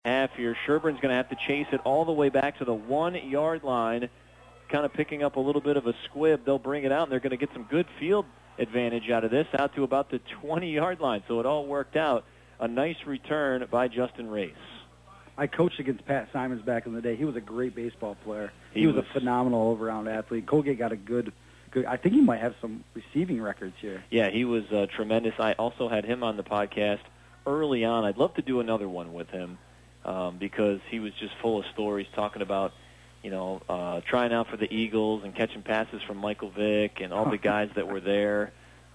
half here. Sherburne's going to have to chase it all the way back to the 1-yard line, kind of picking up a little bit of a squib. They'll bring it out, and they're going to get some good field advantage out of this, out to about the 20-yard line. So it all worked out. A nice return by Justin Race. I coached against Pat Simons back in the day. He was a great baseball player. He was a phenomenal all-around athlete. Colgate got a good. I think he might have some receiving records here. Yeah, he was tremendous. I also had him on the podcast early on. I'd love to do another one with him because he was just full of stories talking about, trying out for the Eagles and catching passes from Michael Vick and all the guys that were there,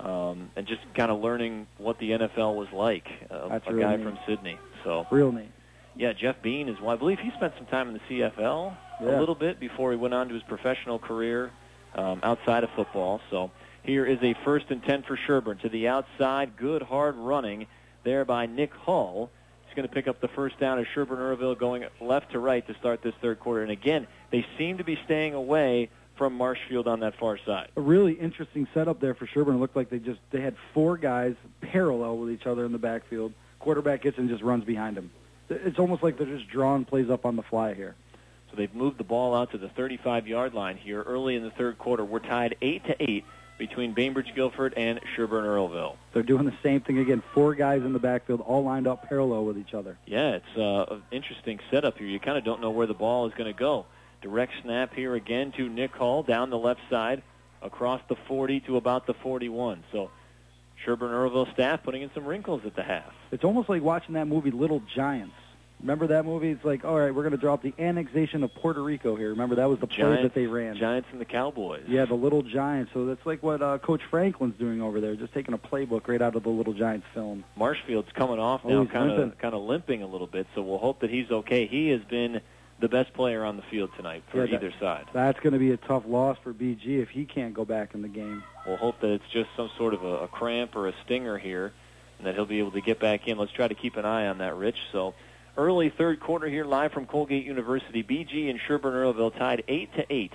and just kind of learning what the NFL was like. That's a really guy neat. from Sydney. So real neat. Yeah, Jeff Bean is one. I believe he spent some time in the CFL a little bit before he went on to his professional career outside of football. So here is a 1st and 10 for Sherburne. To the outside, good hard running there by Nick Hull. He's going to pick up the first down as Sherburne-Earlville going left to right to start this third quarter. And again, they seem to be staying away from Marshfield on that far side. A really interesting setup there for Sherburne. It looked like they had 4 guys parallel with each other in the backfield. Quarterback gets and just runs behind him. It's almost like they're just drawing plays up on the fly here. So they've moved the ball out to the 35-yard line here early in the third quarter. We're tied 8-8 between Bainbridge Guilford and Sherburne-Earlville. They're doing the same thing again. 4 guys in the backfield, all lined up parallel with each other. Yeah, it's an interesting setup here. You kind of don't know where the ball is going to go. Direct snap here again to Nick Hull down the left side across the 40 to about the 41. So Sherburne-Earlville staff putting in some wrinkles at the half. It's almost like watching that movie Little Giants. Remember that movie? It's like, all right, we're going to drop the annexation of Puerto Rico here. Remember, that was the play that they ran. Giants and the Cowboys. Yeah, the Little Giants. So that's like what Coach Franklin's doing over there, just taking a playbook right out of the Little Giants film. Marshfield's coming off now, kind of limping a little bit, so we'll hope that he's okay. He has been the best player on the field tonight for either side. That's going to be a tough loss for BG if he can't go back in the game. We'll hope that it's just some sort of a cramp or a stinger here, and that he'll be able to get back in. Let's try to keep an eye on that, Rich. So early third quarter here live from Colgate University. BG and Sherburne-Earlville tied 8-8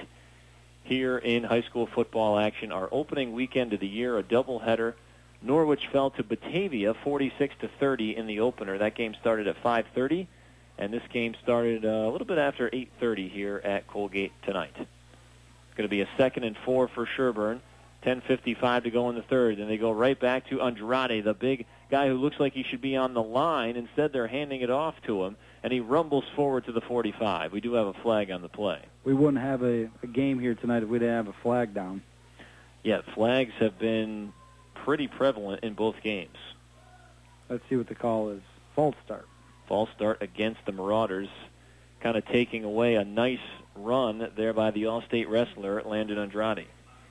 here in high school football action. Our opening weekend of the year, a doubleheader. Norwich fell to Batavia 46-30 in the opener. That game started at 5:30, and this game started a little bit after 8:30 here at Colgate tonight. It's going to be a 2nd and 4 for Sherburne. 10:55 to go in the third, and they go right back to Andrade, the big guy who looks like he should be on the line. Instead, they're handing it off to him, and he rumbles forward to the 45. We do have a flag on the play. We wouldn't have a game here tonight if we didn't have a flag down. Yeah, flags have been pretty prevalent in both games. Let's see what the call is. False start. False start against the Marauders, kind of taking away a nice run there by the All-State wrestler, Landon Andrade.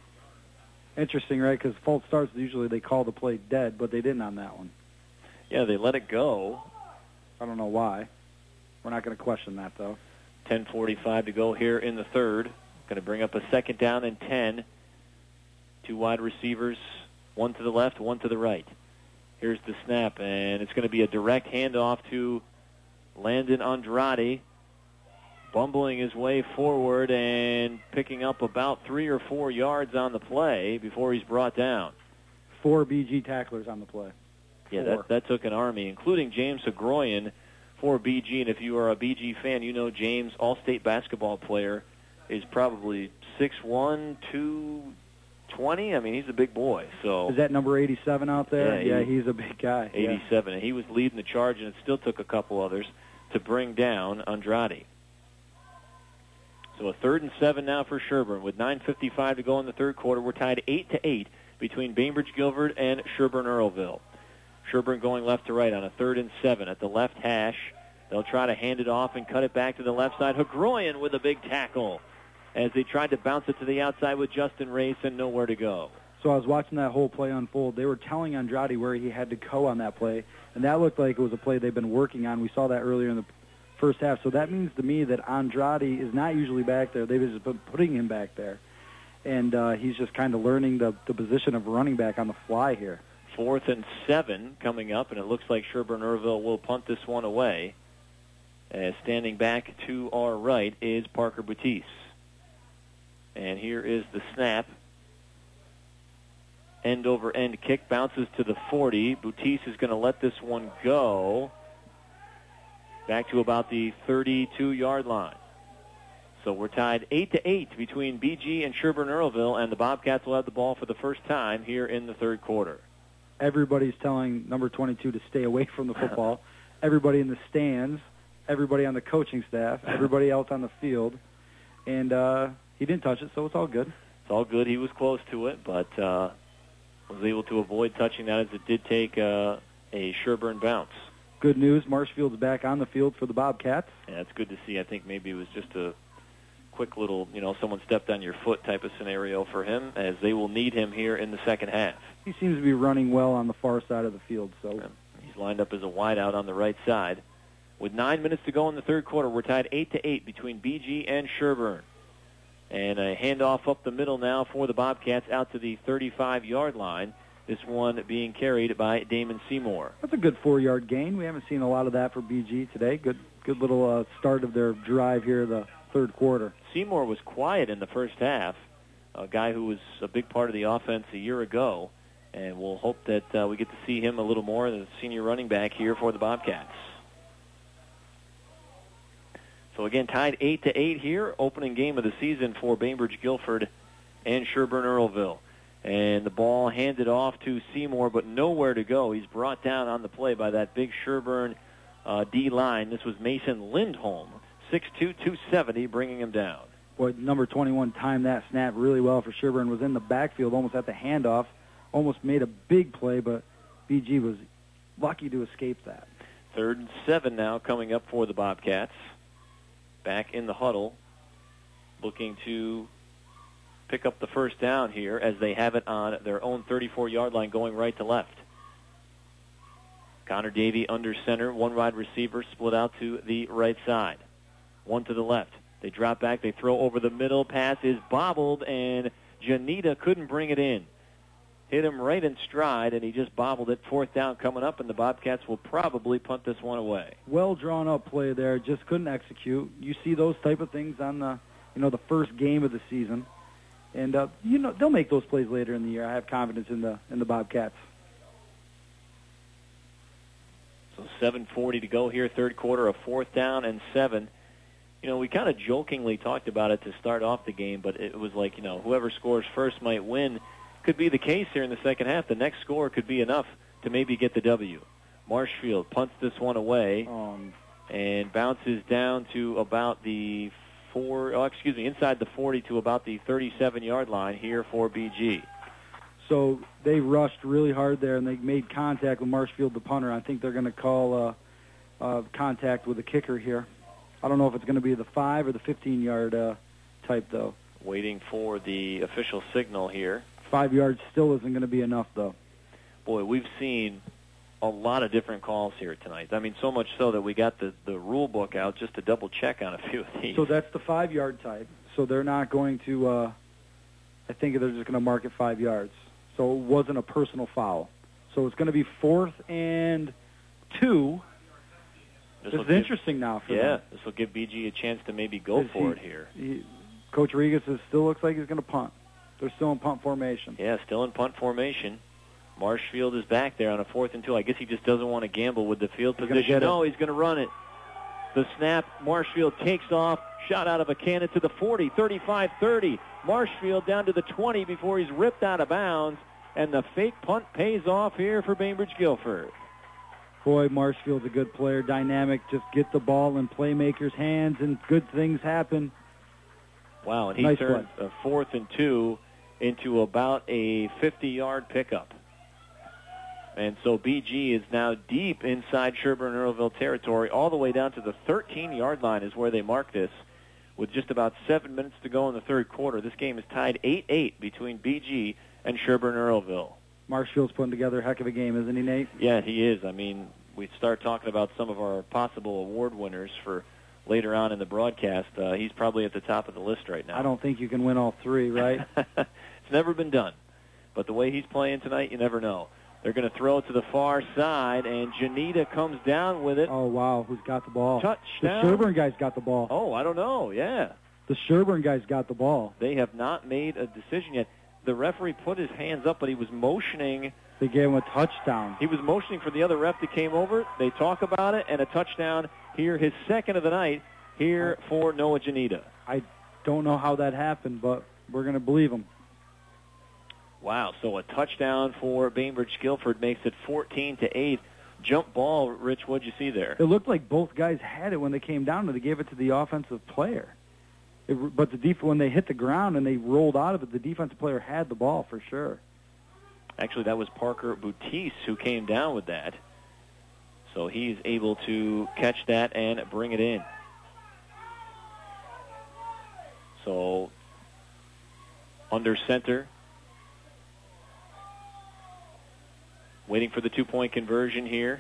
Interesting, right? Because false starts, usually they call the play dead, but they didn't on that one. Yeah, they let it go. I don't know why. We're not going to question that, though. 10:45 to go here in the third. Going to bring up a 2nd down and 10. 2 wide receivers, 1 to the left, 1 to the right. Here's the snap, and it's going to be a direct handoff to Landon Andrade, bumbling his way forward and picking up about 3 or 4 yards on the play before he's brought down. 4 BG tacklers on the play. Yeah, that took an army, including James Hagroyan for BG. And if you are a BG fan, you know James, all-state basketball player, is probably 6'1", 220. I mean, he's a big boy. So is that number 87 out there? Yeah, he's a big guy. 87, and he was leading the charge, and it still took a couple others to bring down Andrade. So a 3rd and 7 now for Sherburne. With 9:55 to go in the third quarter, we're tied 8-8 between Bainbridge Guilford and Sherburne-Earlville. Sherburne going left to right on a 3rd and 7 at the left hash. They'll try to hand it off and cut it back to the left side. Hagroyan with a big tackle as they tried to bounce it to the outside with Justin Race and nowhere to go. So I was watching that whole play unfold. They were telling Andrade where he had to go on that play, and that looked like it was a play they've been working on. We saw that earlier in the first half. So that means to me that Andrade is not usually back there. They've just been putting him back there. And he's just kind of learning the position of running back on the fly here. 4th and 7 coming up, and it looks like Sherburne-Earlville will punt this one away. Standing back to our right is Parker Boutis. And here is the snap. End-over-end kick bounces to the 40. Boutis is going to let this one go. back to about the 32-yard line. So we're tied 8-8 between BG and Sherburne Earlville, and the Bobcats will have the ball for the first time here in the third quarter. Everybody's telling number 22 to stay away from the football. Everybody in the stands, everybody on the coaching staff, everybody else on the field. And he didn't touch it, so it's all good. It's all good. He was close to it, but was able to avoid touching that, as it did take a Sherburne bounce. Good news, Marshfield's back on the field for the Bobcats. Yeah, it's good to see. I think maybe it was just a quick little, someone stepped on your foot type of scenario for him, as they will need him here in the second half. He seems to be running well on the far side of the field. So he's lined up as a wideout on the right side. With 9 minutes to go in the third quarter, we're tied 8-8 between BG and Sherburne. And a handoff up the middle now for the Bobcats out to the 35-yard line. This one being carried by Damon Seymour. That's a good 4-yard gain. We haven't seen a lot of that for BG today. Good little start of their drive here the third quarter. Seymour was quiet in the first half, a guy who was a big part of the offense a year ago, and we'll hope that we get to see him a little more, the senior running back here for the Bobcats. So again, tied 8-8 here, opening game of the season for Bainbridge Guilford and Sherburne Earlville. And the ball handed off to Seymour, but nowhere to go. He's brought down on the play by that big Sherburne D-line. This was Mason Lindholm, 6'2", 270, bringing him down. Boy, number 21 timed that snap really well for Sherburne. Was in the backfield, almost at the handoff, almost made a big play, but BG was lucky to escape that. 3rd and 7 now coming up for the Bobcats. Back in the huddle, looking to pick up the first down here as they have it on their own 34-yard line, going right to left. Connor Davey under center, one wide receiver split out to the right side. One to the left. They drop back, they throw over the middle, pass is bobbled, and Janita couldn't bring it in. Hit him right in stride, and he just bobbled it. 4th down coming up, and the Bobcats will probably punt this one away. Well drawn up play there, just couldn't execute. You see those type of things on the first game of the season, and they'll make those plays later in the year. I have confidence in the Bobcats. So 7:40 to go here, third quarter, a 4th down and 7. We kind of jokingly talked about it to start off the game, but it was like, whoever scores first might win. Could be the case here in the second half. The next score could be enough to maybe get the W. Marshfield punts this one away and bounces down to about the inside the 40 to about the 37-yard line here for BG. So they rushed really hard there, and they made contact with Marshfield, the punter. I think they're going to call contact with the kicker here. I don't know if it's going to be the 5 or the 15-yard type, though. Waiting for the official signal here. 5 yards still isn't going to be enough, though. Boy, we've seen a lot of different calls here tonight. I mean, so much so that we got the rule book out just to double check on a few of these. So that's the 5-yard type. So they're not going to, I think they're just going to mark it 5 yards. So it wasn't a personal foul. So it's going to be 4th and 2. This is interesting now for them. Yeah, this will give BG a chance to maybe go for it here. Coach Regas still looks like he's going to punt. They're still in punt formation. Yeah, still in punt formation. Marshfield is back there on a 4th and 2. I guess he just doesn't want to gamble with the field position. No, he's going to run it. The snap, Marshfield takes off, shot out of a cannon to the 40, 35, 30. Marshfield down to the 20 before he's ripped out of bounds, and the fake punt pays off here for Bainbridge Guilford. Boy, Marshfield's a good player, dynamic. Just get the ball in playmakers' hands, and good things happen. Wow, and he turned a 4th and 2 into about a 50-yard pickup. And so BG is now deep inside Sherburne Earlville territory, all the way down to the 13-yard line is where they mark this. With just about 7 minutes to go in the third quarter, this game is tied 8-8 between BG and Sherburne Earlville. Marshfield's putting together a heck of a game, isn't he, Nate? Yeah, he is. I mean, we start talking about some of our possible award winners for later on in the broadcast. He's probably at the top of the list right now. I don't think you can win all 3, right? It's never been done. But the way he's playing tonight, you never know. They're going to throw it to the far side, and Janita comes down with it. Oh, wow. Who's got the ball? Touchdown. The Sherburne guy's got the ball. Oh, I don't know. Yeah. The Sherburne guy's got the ball. They have not made a decision yet. The referee put his hands up, but he was motioning. They gave him a touchdown. He was motioning for the other ref that came over. They talk about it, and a touchdown here, his second of the night here for Noah Janita. I don't know how that happened, but we're going to believe him. Wow, so a touchdown for Bainbridge Guilford makes it 14-8. Jump ball, Rich, what'd you see there? It looked like both guys had it when they came down, and they gave it to the offensive player. But when they hit the ground and they rolled out of it, the defensive player had the ball for sure. Actually, that was Parker Boutis who came down with that. So he's able to catch that and bring it in. So under center, waiting for the two-point conversion here.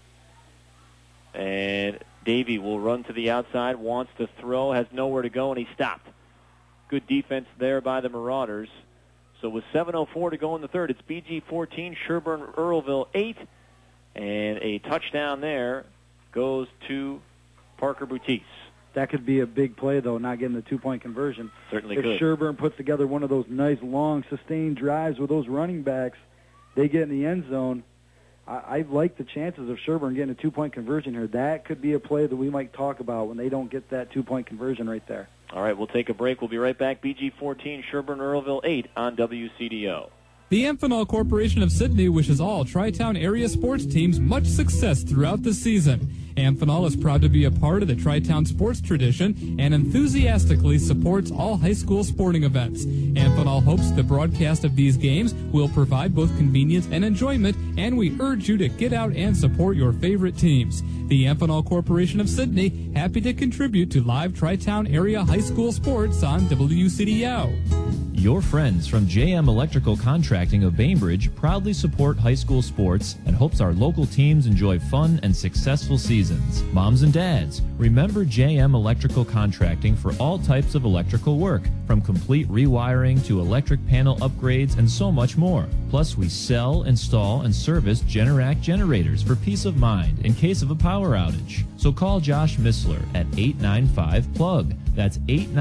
And Davey will run to the outside, wants to throw, has nowhere to go, and he stopped. Good defense there by the Marauders. So with 7:04 to go in the third, it's BG 14, Sherburne-Earlville 8. And a touchdown there goes to Parker Boutis. That could be a big play, though, not getting the two-point conversion. Certainly if could. If Sherburne puts together one of those nice, long, sustained drives with those running backs, they get in the end zone. I like the chances of Sherburne getting a two-point conversion here. That could be a play that we might talk about when they don't get that two-point conversion right there. All right, we'll take a break. We'll be right back. BG 14, Sherburne-Earlville 8 on WCDO. The Amphenol Corporation of Sydney wishes all Tri-Town area sports teams much success throughout the season. Amphenol is proud to be a part of the Tri-Town sports tradition and enthusiastically supports all high school sporting events. Amphenol hopes the broadcast of these games will provide both convenience and enjoyment, and we urge you to get out and support your favorite teams. The Amphenol Corporation of Sydney, happy to contribute to live Tri-Town area high school sports on WCDO. Your friends from JM Electrical Contracting of Bainbridge proudly support high school sports and hopes our local teams enjoy fun and successful seasons. Moms and dads, remember JM Electrical Contracting for all types of electrical work, from complete rewiring to electric panel upgrades and so much more. Plus, we sell, install, and service Generac generators for peace of mind in case of a power outage. So call Josh Missler at 895-PLUG. That's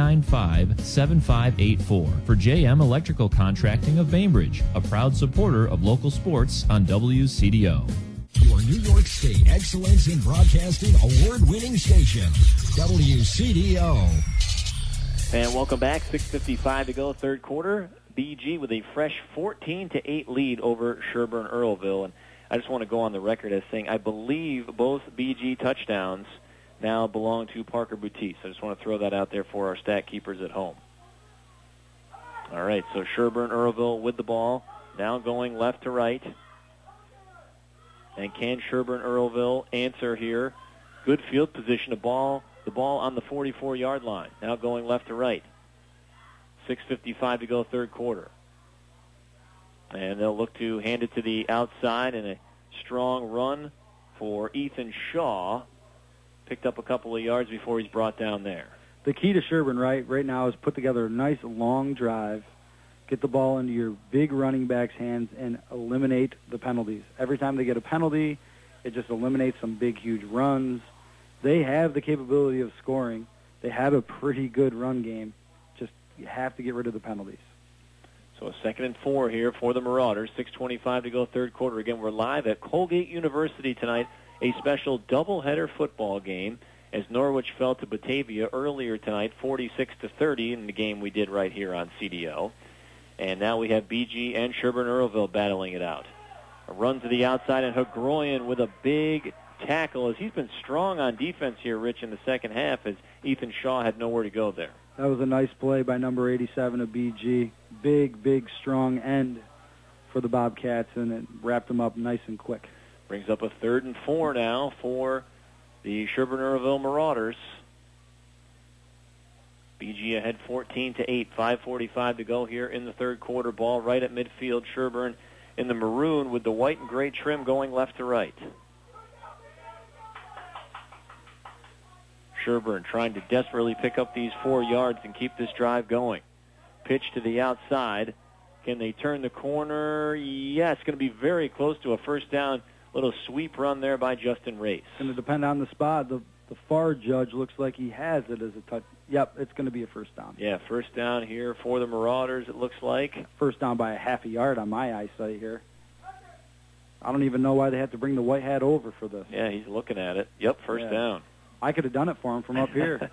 895-7584 for JM Electrical Contracting of Bainbridge, a proud supporter of local sports on WCDO. Your New York State Excellence in Broadcasting award-winning station, WCDO. And welcome back. 6:55 to go, third quarter. BG with a fresh 14-8 lead over Sherburne-Earlville. And I just want to go on the record as saying I believe both BG touchdowns now belong to Parker Boutis. I just want to throw that out there for our stat keepers at home. All right, so Sherburne-Earlville with the ball, now going left to right. And can Sherburne-Earlville answer here? Good field position, the ball on the 44-yard line, now going left to right. 6:55 to go, third quarter. And they'll look to hand it to the outside, and a strong run for Ethan Shaw. Picked up a couple of yards before he's brought down there. The key to Sherburne right now is put together a nice long drive, get the ball into your big running back's hands, and eliminate the penalties. Every time they get a penalty, it just eliminates some big, huge runs. They have the capability of scoring. They have a pretty good run game. Just you have to get rid of the penalties. So a 2nd and 4 here for the Marauders. 6:25 to go, third quarter. Again, we're live at Colgate University tonight. A special doubleheader football game as Norwich fell to Batavia earlier tonight, 46-30 in the game we did right here on CDO. And now we have BG and Sherburne-Earlville battling it out. A run to the outside, and Hagroyan with a big tackle as he's been strong on defense here, Rich, in the second half as Ethan Shaw had nowhere to go there. That was a nice play by number 87 of BG. Big, strong end for the Bobcats, and it wrapped them up nice and quick. Brings up a 3rd and 4 now for the Sherburne-Earlville Marauders. BG ahead 14-8, 5:45 to go here in the third quarter. Ball right at midfield. Sherburne in the maroon with the white and gray trim going left to right. Sherburne trying to desperately pick up these 4 yards and keep this drive going. Pitch to the outside. Can they turn the corner? Yeah, it's going to be very close to a first down. Little sweep run there by Justin Race. It's going to depend on the spot. The far judge looks like he has it as a touch. Yep, it's going to be a first down. Yeah, first down here for the Marauders, it looks like. First down by a half a yard on my eyesight here. I don't even know why they had to bring the white hat over for this. Yeah, he's looking at it. Yep, first down. I could have done it for him from up here.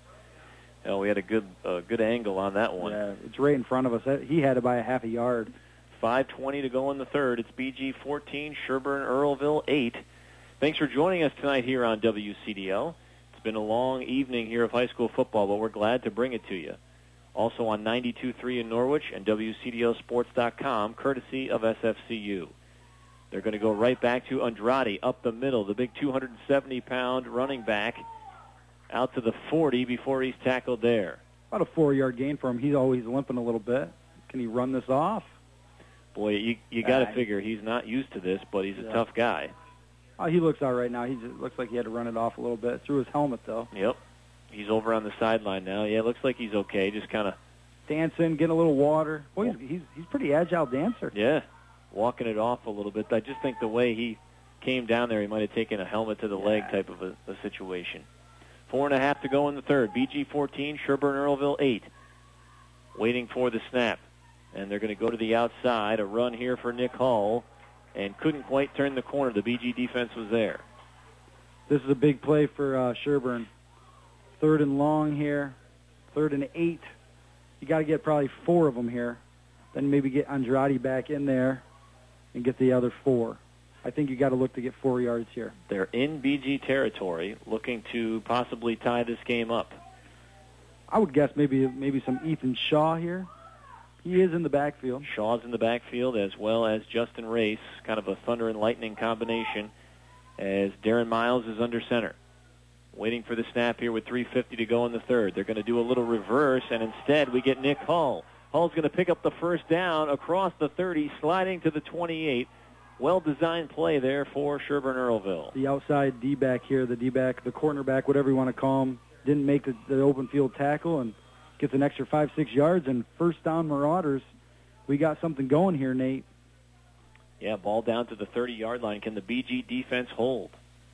Well, we had a good angle on that one. Yeah, it's right in front of us. He had it by a half a yard. 5:20 to go in the third. It's BG 14, Sherburne Earlville 8. Thanks for joining us tonight here on WCDL. It's been a long evening here of high school football, but we're glad to bring it to you. Also on 92.3 in Norwich and WCDLsports.com, courtesy of SFCU. They're going to go right back to Andrade up the middle, the big 270-pound running back, out to the 40 before he's tackled there. About a 4-yard gain for him. He's always limping a little bit. Can he run this off? Boy, you got to figure he's not used to this, but he's a tough guy. Oh, he looks all right now. He just looks like he had to run it off a little bit. Through his helmet, though. Yep. He's over on the sideline now. Yeah, it looks like he's okay. Just kind of dancing, getting a little water. Boy, he's pretty agile dancer. Yeah, walking it off a little bit. I just think the way he came down there, he might have taken a helmet to the leg type of a situation. 4.5 to go in the third. BG 14, Sherburne Earlville 8. Waiting for the snap. And they're going to go to the outside. A run here for Nick Hull. And couldn't quite turn the corner. The BG defense was there. This is a big play for Sherburne. 3rd and long here. 3rd and 8. You got to get probably 4 of them here. Then maybe get Andrade back in there and get the other 4. I think you got to look to get 4 yards here. They're in BG territory, looking to possibly tie this game up. I would guess maybe some Ethan Shaw here. He is in the backfield. Shaw's in the backfield, as well as Justin Race, kind of a thunder and lightning combination, as Darren Miles is under center. Waiting for the snap here with 3:50 to go in the third. They're going to do a little reverse, and instead we get Nick Hull. Hull's going to pick up the first down across the 30, sliding to the 28. Well-designed play there for Sherburne Earlville. The outside D-back here, the D-back, the cornerback, whatever you want to call him, didn't make the open field tackle and gets an extra 5-6 yards, and first down Marauders. We got something going here, Nate. Yeah, ball down to the 30-yard line. Can the BG defense hold?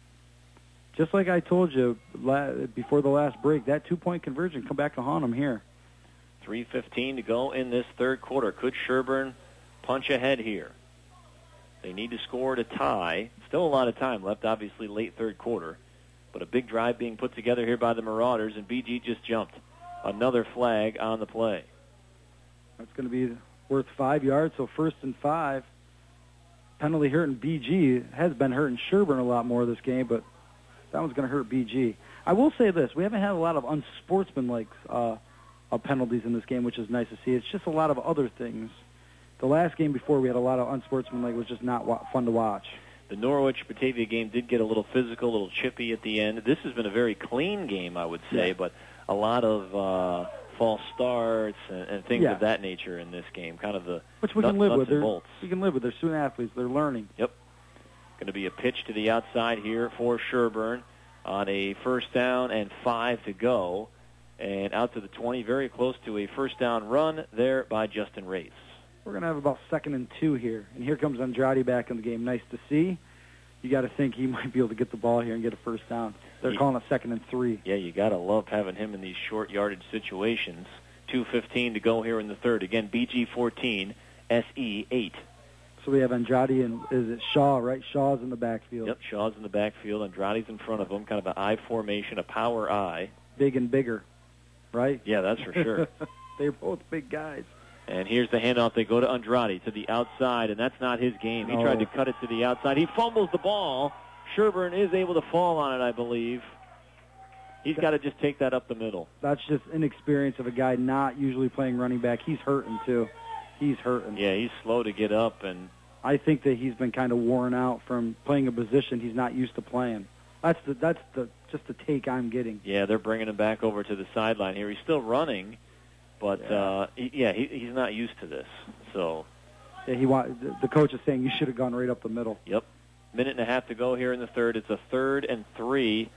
Just like I told you before the last break, that 2-point conversion come back to haunt them here. 3:15 to go in this third quarter. Could Sherburne punch ahead here? They need to score to tie. Still a lot of time left, obviously late third quarter. But a big drive being put together here by the Marauders, and BG just jumped. Another flag on the play. That's going to be worth 5 yards, so 1st and 5. Penalty hurting BG. Has been hurting Sherburne a lot more this game, but that one's going to hurt BG. I will say this. We haven't had a lot of unsportsmanlike penalties in this game, which is nice to see. It's just a lot of other things. The last game before, we had a lot of unsportsmanlike. It was just not fun to watch. The Norwich-Batavia game did get a little physical, a little chippy at the end. This has been a very clean game, I would say, but a lot of false starts and things of that nature in this game. Kind of the which we can live with. Bolts. We can live with. They're student athletes. They're learning. Yep. Going to be a pitch to the outside here for Sherburne on a first down and 5 to go. And out to the 20, very close to a first down run there by Justin Race. We're going to have about 2nd and 2 here. And here comes Andrade back in the game. Nice to see. You got to think he might be able to get the ball here and get a first down. They're calling a 2nd and 3. Yeah, you got to love having him in these short yardage situations. 2:15 to go here in the third. Again, BG 14, SE 8. So we have Andrade and is it Shaw, right? Shaw's in the backfield. Yep, Shaw's in the backfield. Andrade's in front of him, kind of an I formation, a power I. Big and bigger, right? Yeah, that's for sure. They're both big guys. And here's the handoff. They go to Andrade to the outside, and that's not his game. He tried to cut it to the outside. He fumbles the ball. Sherburne is able to fall on it, I believe. He's got to just take that up the middle. That's just inexperience of a guy not usually playing running back. He's hurting, too. He's hurting. Yeah, he's slow to get up. And I think that he's been kind of worn out from playing a position he's not used to playing. That's just the take I'm getting. Yeah, they're bringing him back over to the sideline here. He's still running. But, he's not used to this. So, the coach is saying you should have gone right up the middle. Yep. 1.5 to go here in the third. It's a 3rd and 3.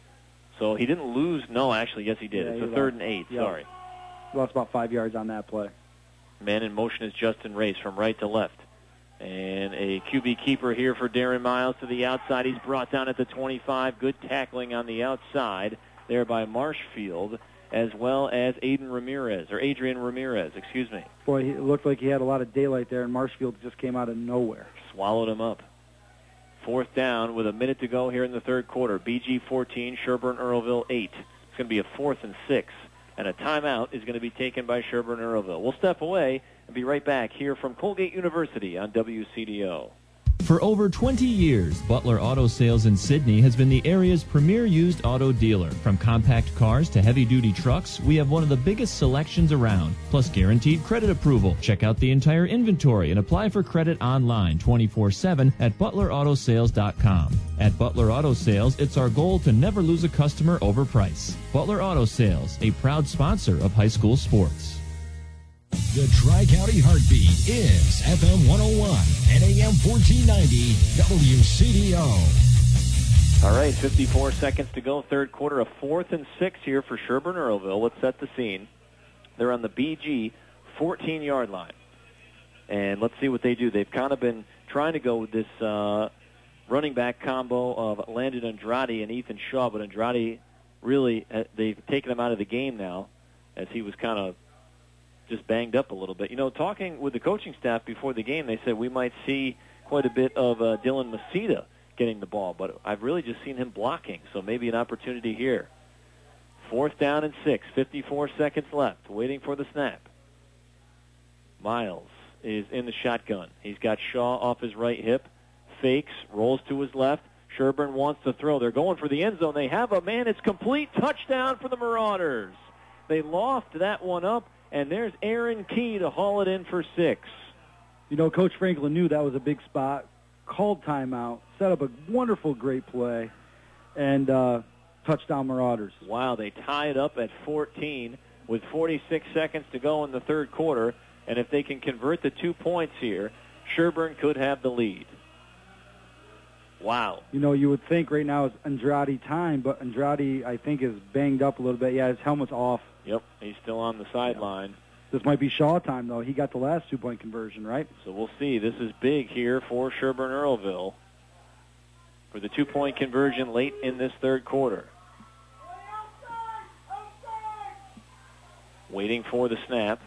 So he didn't lose. No, actually, yes, he did. It's a 3rd and 8. Yep. Sorry. He lost about 5 yards on that play. Man in motion is Justin Race from right to left. And a QB keeper here for Darren Miles to the outside. He's brought down at the 25. Good tackling on the outside there by Marshfield, as well as Adrian Ramirez, excuse me. Boy, it looked like he had a lot of daylight there, and Marshfield just came out of nowhere. Swallowed him up. Fourth down with a minute to go here in the third quarter. BG 14, Sherburne-Earlville 8. It's going to be a 4th and 6. And a timeout is going to be taken by Sherburne-Earlville. We'll step away and be right back here from Colgate University on WCDO. For over 20 years, Butler Auto Sales in Sidney has been the area's premier used auto dealer. From compact cars to heavy-duty trucks, we have one of the biggest selections around, plus guaranteed credit approval. Check out the entire inventory and apply for credit online 24/7 at ButlerAutoSales.com. At Butler Auto Sales, it's our goal to never lose a customer over price. Butler Auto Sales, a proud sponsor of high school sports. The Tri-County Heartbeat is FM 101 and AM 1490 WCDO. All right, 54 seconds to go, third quarter, a 4th and 6 here for Sherburne-Earlville. Let's set the scene. They're on the BG 14-yard line. And let's see what they do. They've kind of been trying to go with this running back combo of Landon Andrade and Ethan Shaw, but Andrade really, they've taken him out of the game now as he was kind of just banged up a little bit. You know, talking with the coaching staff before the game, they said we might see quite a bit of Dylan Masita getting the ball, but I've really just seen him blocking, so maybe an opportunity here. 4th down and 6, 54 seconds left, waiting for the snap. Miles is in the shotgun. He's got Shaw off his right hip, fakes, rolls to his left. Sherburne wants to throw. They're going for the end zone. They have a man. It's complete. Touchdown for the Marauders. They loft that one up, and there's Aaron Key to haul it in for 6. You know, Coach Franklin knew that was a big spot, called timeout, set up a wonderful, great play, and touchdown Marauders. Wow, they tie it up at 14 with 46 seconds to go in the third quarter, and if they can convert the 2 points here, Sherburne could have the lead. Wow. You know, you would think right now is Andrade time, but Andrade, I think, is banged up a little bit. Yeah, his helmet's off. Yep, he's still on the sideline. This might be Shaw time, though. He got the last 2-point conversion, right? So we'll see. This is big here for Sherburne-Earlville for the 2-point conversion late in this third quarter. Waiting for the snap.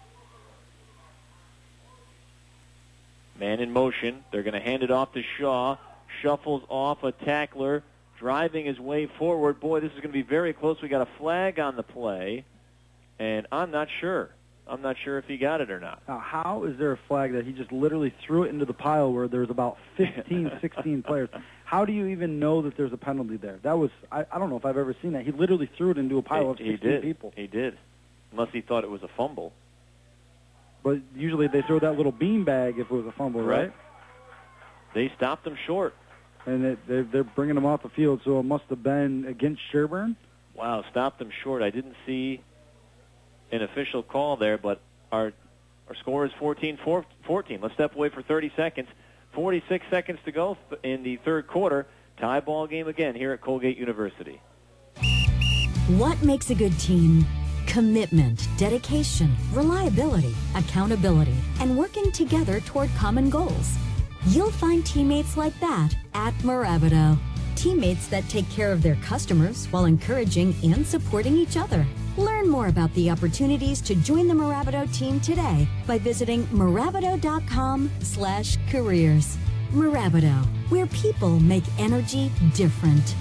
Man in motion. They're going to hand it off to Shaw. Shuffles off a tackler, driving his way forward. Boy, this is going to be very close. We got a flag on the play, and I'm not sure. I'm not sure if he got it or not. Now, how is there a flag that he just literally threw it into the pile where there's about 15, 16 players? How do you even know that there's a penalty there? That was, I don't know if I've ever seen that. He literally threw it into a pile of 16 people. He did. Unless he thought it was a fumble. But usually they throw that little beanbag if it was a fumble, right? They stopped him short. And they're bringing him off the field, so it must have been against Sherburne? Wow, stopped them short. I didn't see an official call there, but our score is 14-14. Let's step away for 30 seconds. 46 seconds to go in the third quarter. Tie ball game again here at Colgate University. What makes a good team? Commitment, dedication, reliability, accountability, and working together toward common goals. You'll find teammates like that at Mirabito. Teammates that take care of their customers while encouraging and supporting each other. Learn more about the opportunities to join the Mirabito team today by visiting Mirabito.com/careers. Mirabito, where people make energy different.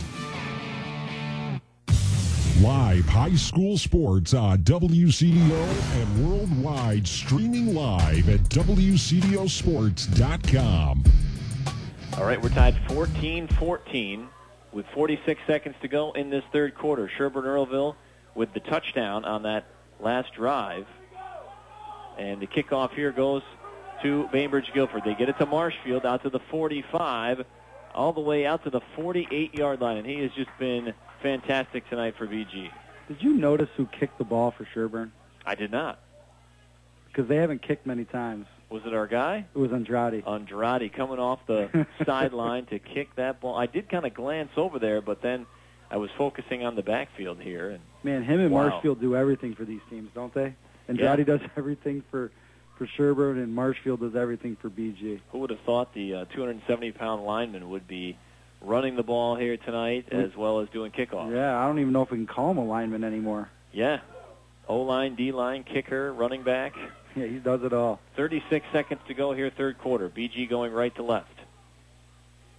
Live high school sports on WCDO and worldwide, streaming live at WCDOsports.com. All right, we're tied 14-14 with 46 seconds to go in this third quarter. Sherburne-Earlville with the touchdown on that last drive. And the kickoff here goes to Bainbridge Guilford. They get it to Marshfield out to the 45, all the way out to the 48-yard line. And he has just been fantastic tonight for BG. Did you notice who kicked the ball for Sherburne? I did not. Because they haven't kicked many times. Was it our guy? It was Andrade. Andrade coming off the sideline to kick that ball. I did kind of glance over there, but then I was focusing on the backfield here. And man, him and Marshfield do everything for these teams, don't they? Andrade does everything for Sherburne, and Marshfield does everything for BG. Who would have thought the 270-pound lineman would be running the ball here tonight as well as doing kickoff? Yeah, I don't even know if we can call him a lineman anymore. Yeah. O-line, D-line, kicker, running back. Yeah, he does it all. 36 seconds to go here, third quarter. BG going right to left.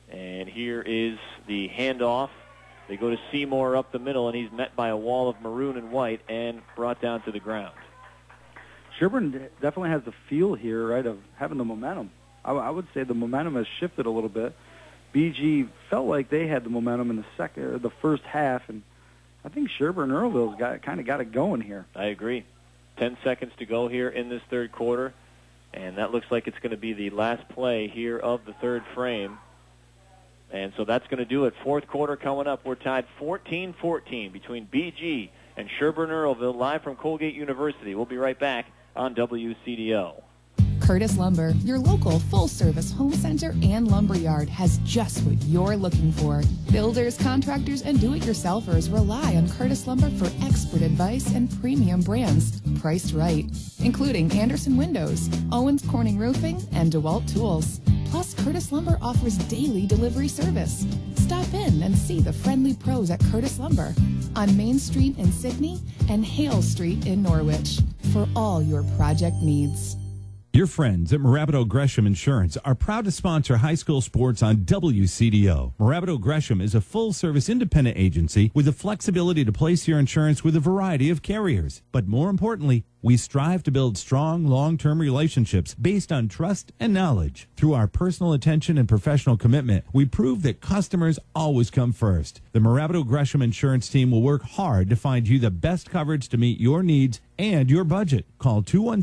And here is the handoff. They go to Seymour up the middle, and he's met by a wall of maroon and white and brought down to the ground. Sherburne definitely has the feel here, right, of having the momentum. I would say the momentum has shifted a little bit. BG felt like they had the momentum in the first half, and I think Sherburne Earlville's kind of got it going here. I agree. 10 seconds to go here in this third quarter, and that looks like it's going to be the last play here of the third frame. And so that's going to do it. Fourth quarter coming up. We're tied 14-14 between BG and Sherburne Earlville, live from Colgate University. We'll be right back on WCDO. Curtis Lumber, your local full-service home center and lumberyard, has just what you're looking for. Builders, contractors, and do-it-yourselfers rely on Curtis Lumber for expert advice and premium brands priced right, including Anderson Windows, Owens Corning Roofing, and DeWalt Tools. Plus, Curtis Lumber offers daily delivery service. Stop in and see the friendly pros at Curtis Lumber on Main Street in Sydney and Hale Street in Norwich for all your project needs. Your friends at Marabito Gresham Insurance are proud to sponsor high school sports on WCDO. Marabito Gresham is a full-service independent agency with the flexibility to place your insurance with a variety of carriers. But more importantly, we strive to build strong, long-term relationships based on trust and knowledge. Through our personal attention and professional commitment, we prove that customers always come first. The Marabito Gresham Insurance team will work hard to find you the best coverage to meet your needs and your budget. Call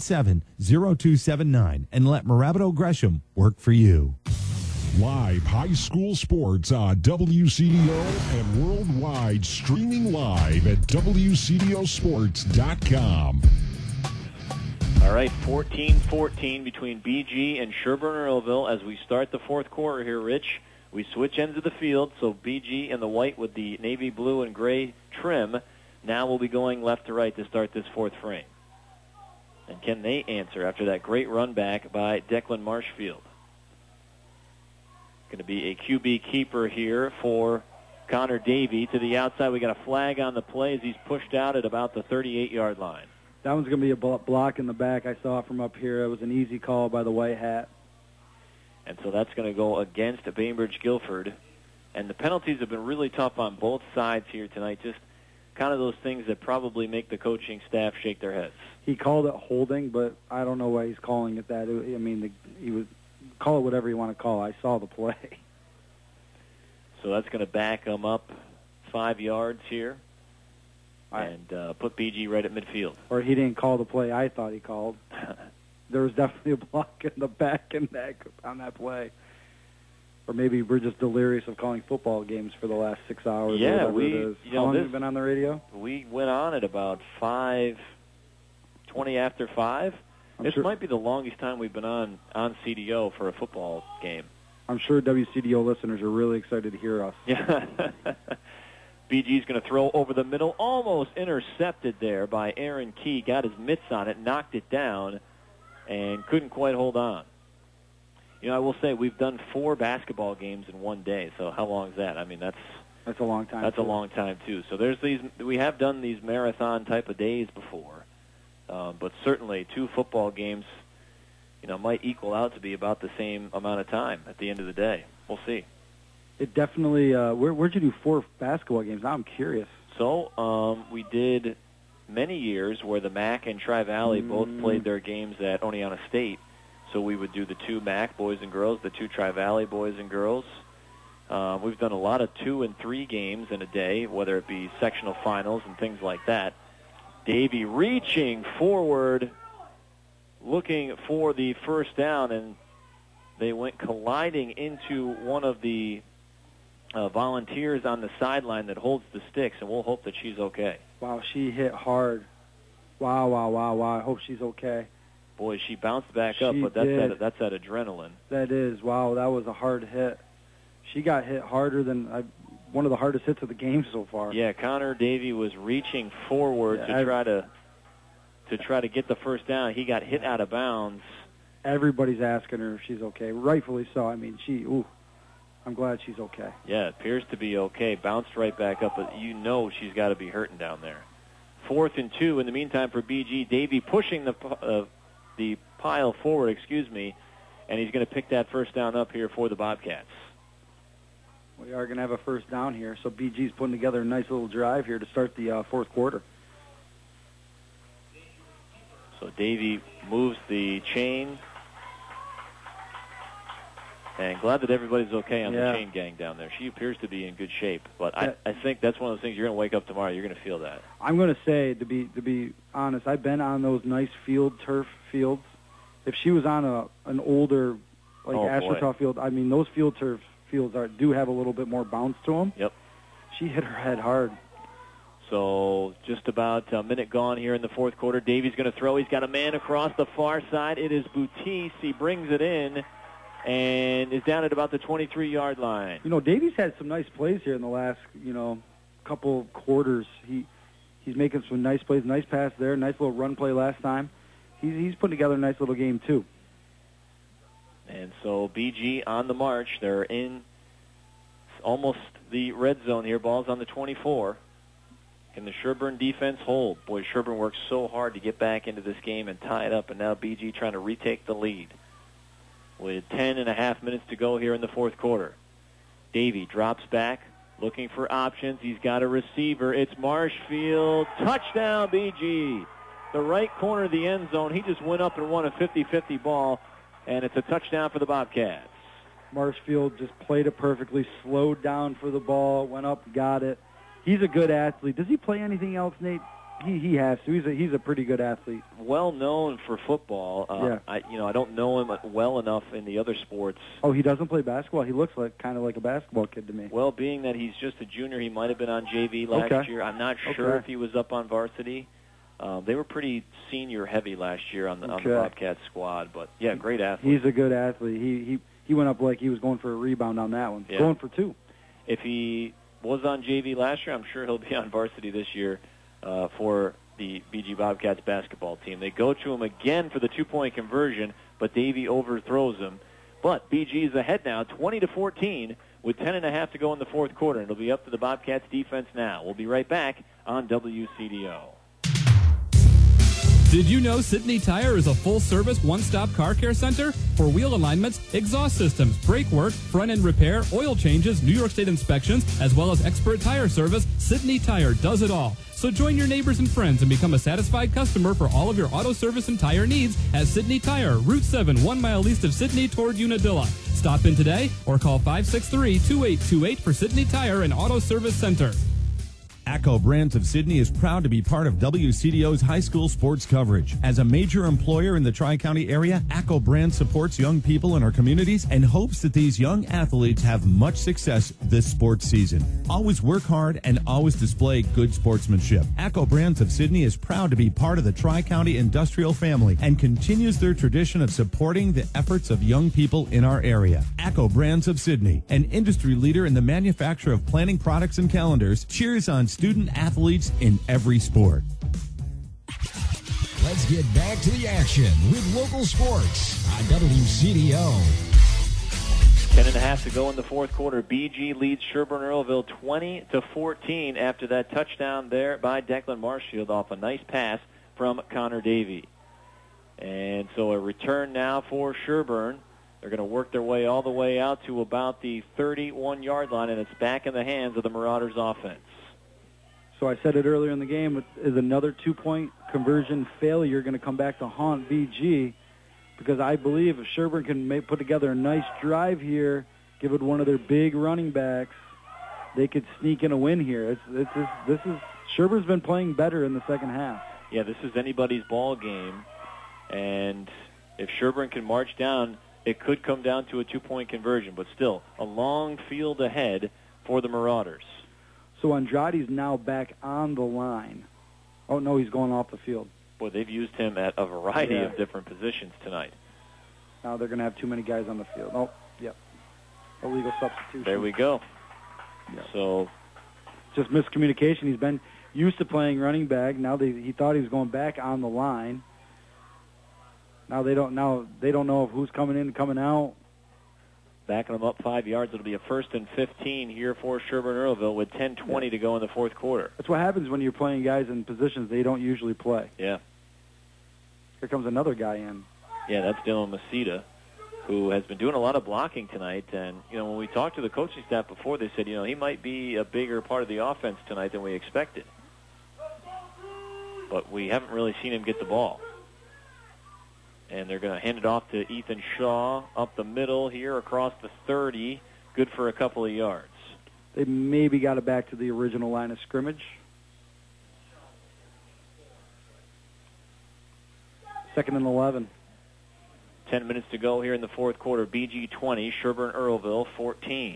217-0279 and let Marabito Gresham work for you. Live high school sports on WCDO and worldwide, streaming live at WCDOsports.com. All right, 14-14 between BG and Sherburne Earlville as we start the fourth quarter here, Rich. We switch ends of the field, so BG in the white with the navy blue and gray trim. Now we'll be going left to right to start this fourth frame. And can they answer after that great run back by Declan Marshfield? Going to be a QB keeper here for Connor Davey. To the outside, we got a flag on the play as he's pushed out at about the 38-yard line. That one's going to be a block in the back. I saw it from up here. It was an easy call by the white hat. And so that's going to go against Bainbridge Guilford. And the penalties have been really tough on both sides here tonight. Just kind of those things that probably make the coaching staff shake their heads. He called it holding, but I don't know why he's calling it that. I mean, he would call it whatever you want to call it. I saw the play. So that's going to back him up 5 yards here. And put BG right at midfield. Or he didn't call the play I thought he called. There was definitely a block in the back on that play. Or maybe we're just delirious of calling football games for the last 6 hours. Yeah, How long have you been on the radio? We went on at about 5:20 after 5. This might be the longest time we've been on CDO for a football game. I'm sure WCDO listeners are really excited to hear us. Yeah. BG's going to throw over the middle, almost intercepted there by Aaron Key. Got his mitts on it, knocked it down, and couldn't quite hold on. You know, I will say we've done 4 basketball games in one day. So how long is that? I mean, that's a long time. That's a long time too. So there's these. We have done these marathon type of days before, but certainly 2 football games, you know, might equal out to be about the same amount of time at the end of the day. We'll see. It definitely. Where'd you do 4 basketball games? Now I'm curious. So we did many years where the MAC and Tri-Valley both played their games at Oneonta State. So we would do the 2 MAC boys and girls, the 2 Tri-Valley boys and girls. We've done a lot of 2 and 3 games in a day, whether it be sectional finals and things like that. Davey reaching forward, looking for the first down, and they went colliding into one of the volunteers on the sideline that holds the sticks, and we'll hope that she's okay. Wow, she hit hard. Wow. I hope she's okay. Boy, she bounced back up, but that's that adrenaline. That is. Wow, that was a hard hit. She got hit harder than one of the hardest hits of the game so far. Yeah, Connor Davey was reaching forward to try to get the first down. He got hit out of bounds. Everybody's asking her if she's okay. Rightfully so. I mean, I'm glad she's okay. Yeah, it appears to be okay. Bounced right back up, but you know she's got to be hurting down there. 4th and 2 in the meantime for BG. Davey pushing the pile forward, and he's going to pick that first down up here for the Bobcats. We are going to have a first down here, so BG's putting together a nice little drive here to start the fourth quarter. So Davey moves the chain. And glad that everybody's okay on the chain gang down there. She appears to be in good shape. But I think that's one of those things you're going to wake up tomorrow, you're going to feel that. I'm going to say, to be honest, I've been on those nice turf fields. If she was on an older, like AstroTurf field, I mean, those turf fields do have a little bit more bounce to them. Yep. She hit her head hard. So just about a minute gone here in the fourth quarter. Davey's going to throw. He's got a man across the far side. It is Boutis. He brings it in and is down at about the 23-yard line. You know, Davey's had some nice plays here in the last, couple quarters. He's making some nice plays, nice pass there, nice little run play last time. He's putting together a nice little game, too. And so BG on the march. They're in almost the red zone here. Ball's on the 24. Can the Sherburne defense hold? Boy, Sherburne worked so hard to get back into this game and tie it up, and now BG trying to retake the lead. With 10.5 minutes to go here in the fourth quarter. Davey drops back, looking for options. He's got a receiver. It's Marshfield. Touchdown, BG. The right corner of the end zone. He just went up and won a 50-50 ball. And it's a touchdown for the Bobcats. Marshfield just played it perfectly, slowed down for the ball, went up, got it. He's a good athlete. Does he play anything else, Nate? He has to. He's a pretty good athlete. Well known for football. I don't know him well enough in the other sports. Oh, he doesn't play basketball. He looks kind of like a basketball kid to me. Well, being that he's just a junior, he might have been on JV last year. I'm not sure if he was up on varsity. They were pretty senior-heavy last year on the Bobcats squad, but, yeah, great athlete. He's a good athlete. He went up like he was going for a rebound on that one. Yeah. Going for two. If he was on JV last year, I'm sure he'll be on varsity this year for the BG Bobcats basketball team. They go to him again for the two-point conversion, but Davey overthrows him. But BG is ahead now, 20-14, with 10.5 to go in the fourth quarter. It'll be up to the Bobcats defense now. We'll be right back on WCDO. Did you know Sydney Tire is a full-service, one-stop car care center? For wheel alignments, exhaust systems, brake work, front-end repair, oil changes, New York State inspections, as well as expert tire service, Sydney Tire does it all. So join your neighbors and friends and become a satisfied customer for all of your auto service and tire needs at Sydney Tire, Route 7, 1 mile east of Sydney toward Unadilla. Stop in today or call 563-2828 for Sydney Tire and Auto Service Center. ACCO Brands of Sydney is proud to be part of WCDO's high school sports coverage. As a major employer in the Tri-County area, ACCO Brands supports young people in our communities and hopes that these young athletes have much success this sports season. Always work hard and always display good sportsmanship. ACCO Brands of Sydney is proud to be part of the Tri-County industrial family and continues their tradition of supporting the efforts of young people in our area. ACCO Brands of Sydney, an industry leader in the manufacture of planning products and calendars, cheers on student athletes in every sport. Let's get back to the action with local sports on WCDO. 10.5 to go in the fourth quarter. BG leads Sherburne Earlville 20-14 after that touchdown there by Declan Marshfield off a nice pass from Connor Davey. And so a return now for Sherburne. They're going to work their way all the way out to about the 31-yard line, and it's back in the hands of the Marauders offense. So I said it earlier in the game, is another two-point conversion failure going to come back to haunt BG? Because I believe if Sherburne can put together a nice drive here, give it one of their big running backs, they could sneak in a win here. This is Sherburne's been playing better in the second half. Yeah, this is anybody's ball game, and if Sherburne can march down, it could come down to a two-point conversion, but still a long field ahead for the Marauders. So Andrade's now back on the line. Oh, no, he's going off the field. Boy, they've used him at a variety of different positions tonight. Now they're going to have too many guys on the field. Oh, yep. Illegal substitution. There we go. Yep. So just miscommunication. He's been used to playing running back. Now he thought he was going back on the line. Now they don't know if who's coming in and coming out. Backing them up 5 yards. It'll be a 1st and 15 here for Sherburne Earlville with 10:20 to go in the fourth quarter. That's what happens when you're playing guys in positions they don't usually play. Yeah. Here comes another guy in. Yeah, that's Dylan Masita, who has been doing a lot of blocking tonight. And, when we talked to the coaching staff before, they said, he might be a bigger part of the offense tonight than we expected. But we haven't really seen him get the ball. And they're going to hand it off to Ethan Shaw up the middle here across the 30. Good for a couple of yards. They maybe got it back to the original line of scrimmage. Second and 11. 10 minutes to go here in the fourth quarter. BG 20, Sherburne Earlville 14.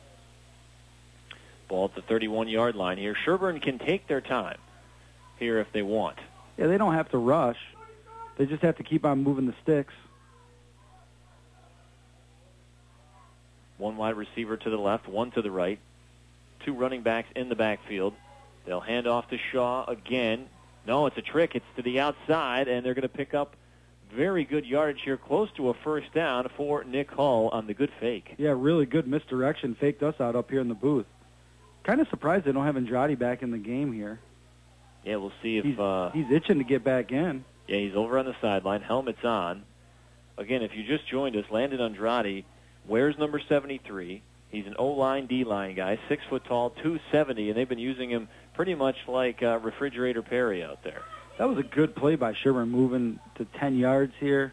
Ball at the 31-yard line here. Sherburne can take their time here if they want. Yeah, they don't have to rush. They just have to keep on moving the sticks. One wide receiver to the left, one to the right. Two running backs in the backfield. They'll hand off to Shaw again. No, it's a trick. It's to the outside, and they're going to pick up very good yardage here, close to a first down for Nick Hull on the good fake. Yeah, really good misdirection. Faked us out up here in the booth. Kind of surprised they don't have Andrade back in the game here. Yeah, we'll see if... He's itching to get back in. Yeah, he's over on the sideline. Helmet's on. Again, if you just joined us, Landon Andrade wears number 73. He's an O-line, D-line guy, 6 foot tall, 270, and they've been using him pretty much like Refrigerator Perry out there. That was a good play by Sherburne, moving to 10 yards here.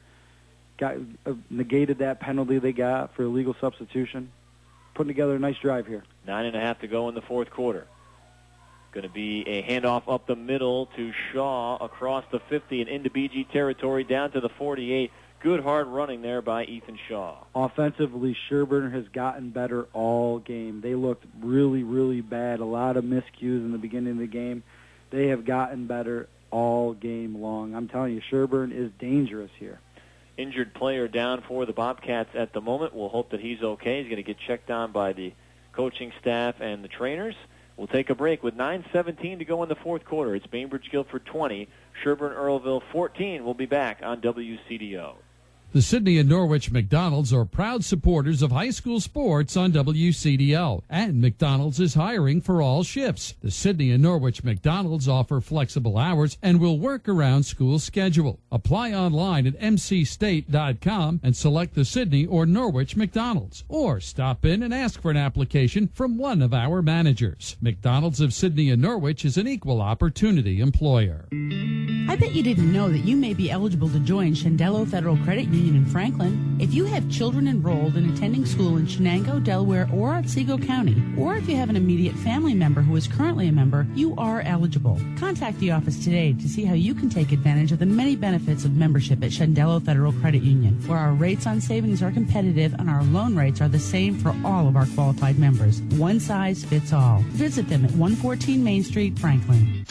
Negated that penalty they got for illegal substitution. Putting together a nice drive here. 9.5 to go in the fourth quarter. Going to be a handoff up the middle to Shaw across the 50 and into BG territory down to the 48. Good hard running there by Ethan Shaw. Offensively, Sherburne has gotten better all game. They looked really, really bad. A lot of miscues in the beginning of the game. They have gotten better all game long. I'm telling you, Sherburne is dangerous here. Injured player down for the Bobcats at the moment. We'll hope that he's okay. He's going to get checked on by the coaching staff and the trainers. We'll take a break with 9:17 to go in the fourth quarter. It's Bainbridge Guilford 20, Sherburne Earlville 14. We'll be back on WCDO. The Sydney and Norwich McDonald's are proud supporters of high school sports on WCDO, and McDonald's is hiring for all shifts. The Sydney and Norwich McDonald's offer flexible hours and will work around school schedule. Apply online at mcstate.com and select the Sydney or Norwich McDonald's, or stop in and ask for an application from one of our managers. McDonald's of Sydney and Norwich is an equal opportunity employer. I bet you didn't know that you may be eligible to join Shendello Federal Credit Union in Franklin. If you have children enrolled and attending school in Shenango, Delaware, or Otsego County, or if you have an immediate family member who is currently a member, you are eligible. Contact the office today to see how you can take advantage of the many benefits of membership at Shendello Federal Credit Union, where our rates on savings are competitive and our loan rates are the same for all of our qualified members. One size fits all. Visit them at 114 Main Street, Franklin.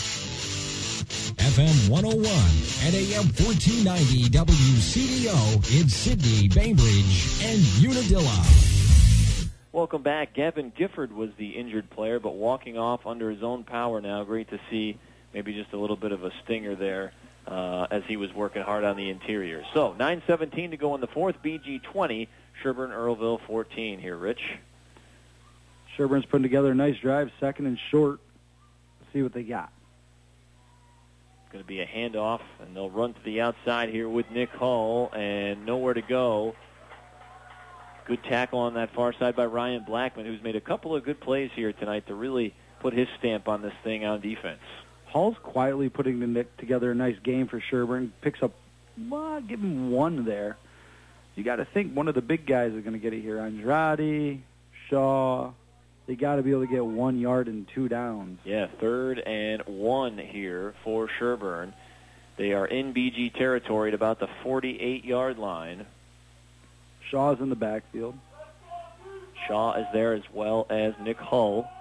FM 101 and AM 1490 WCDO in Sydney, Bainbridge, and Unadilla. Welcome back. Gavin Gifford was the injured player, but walking off under his own power now. Great to see maybe just a little bit of a stinger there as he was working hard on the interior. So 9:17 to go in the fourth. BG 20, Sherburne Earlville 14 here, Rich. Sherburne's putting together a nice drive, second and short. Let's see what they got. Going to be a handoff, and they'll run to the outside here with Nick Hull, and nowhere to go. Good tackle on that far side by Ryan Blackman, who's made a couple of good plays here tonight to really put his stamp on this thing on defense. Hull's quietly putting together a nice game for Sherburne. Picks up, give him one there. You got to think one of the big guys is going to get it here. Andrade, Shaw. They got to be able to get 1 yard and 2 downs. Yeah, 3rd and 1 here for Sherburne. They are in BG territory at about the 48-yard line. Shaw's in the backfield. Shaw is there as well as Nick Hull.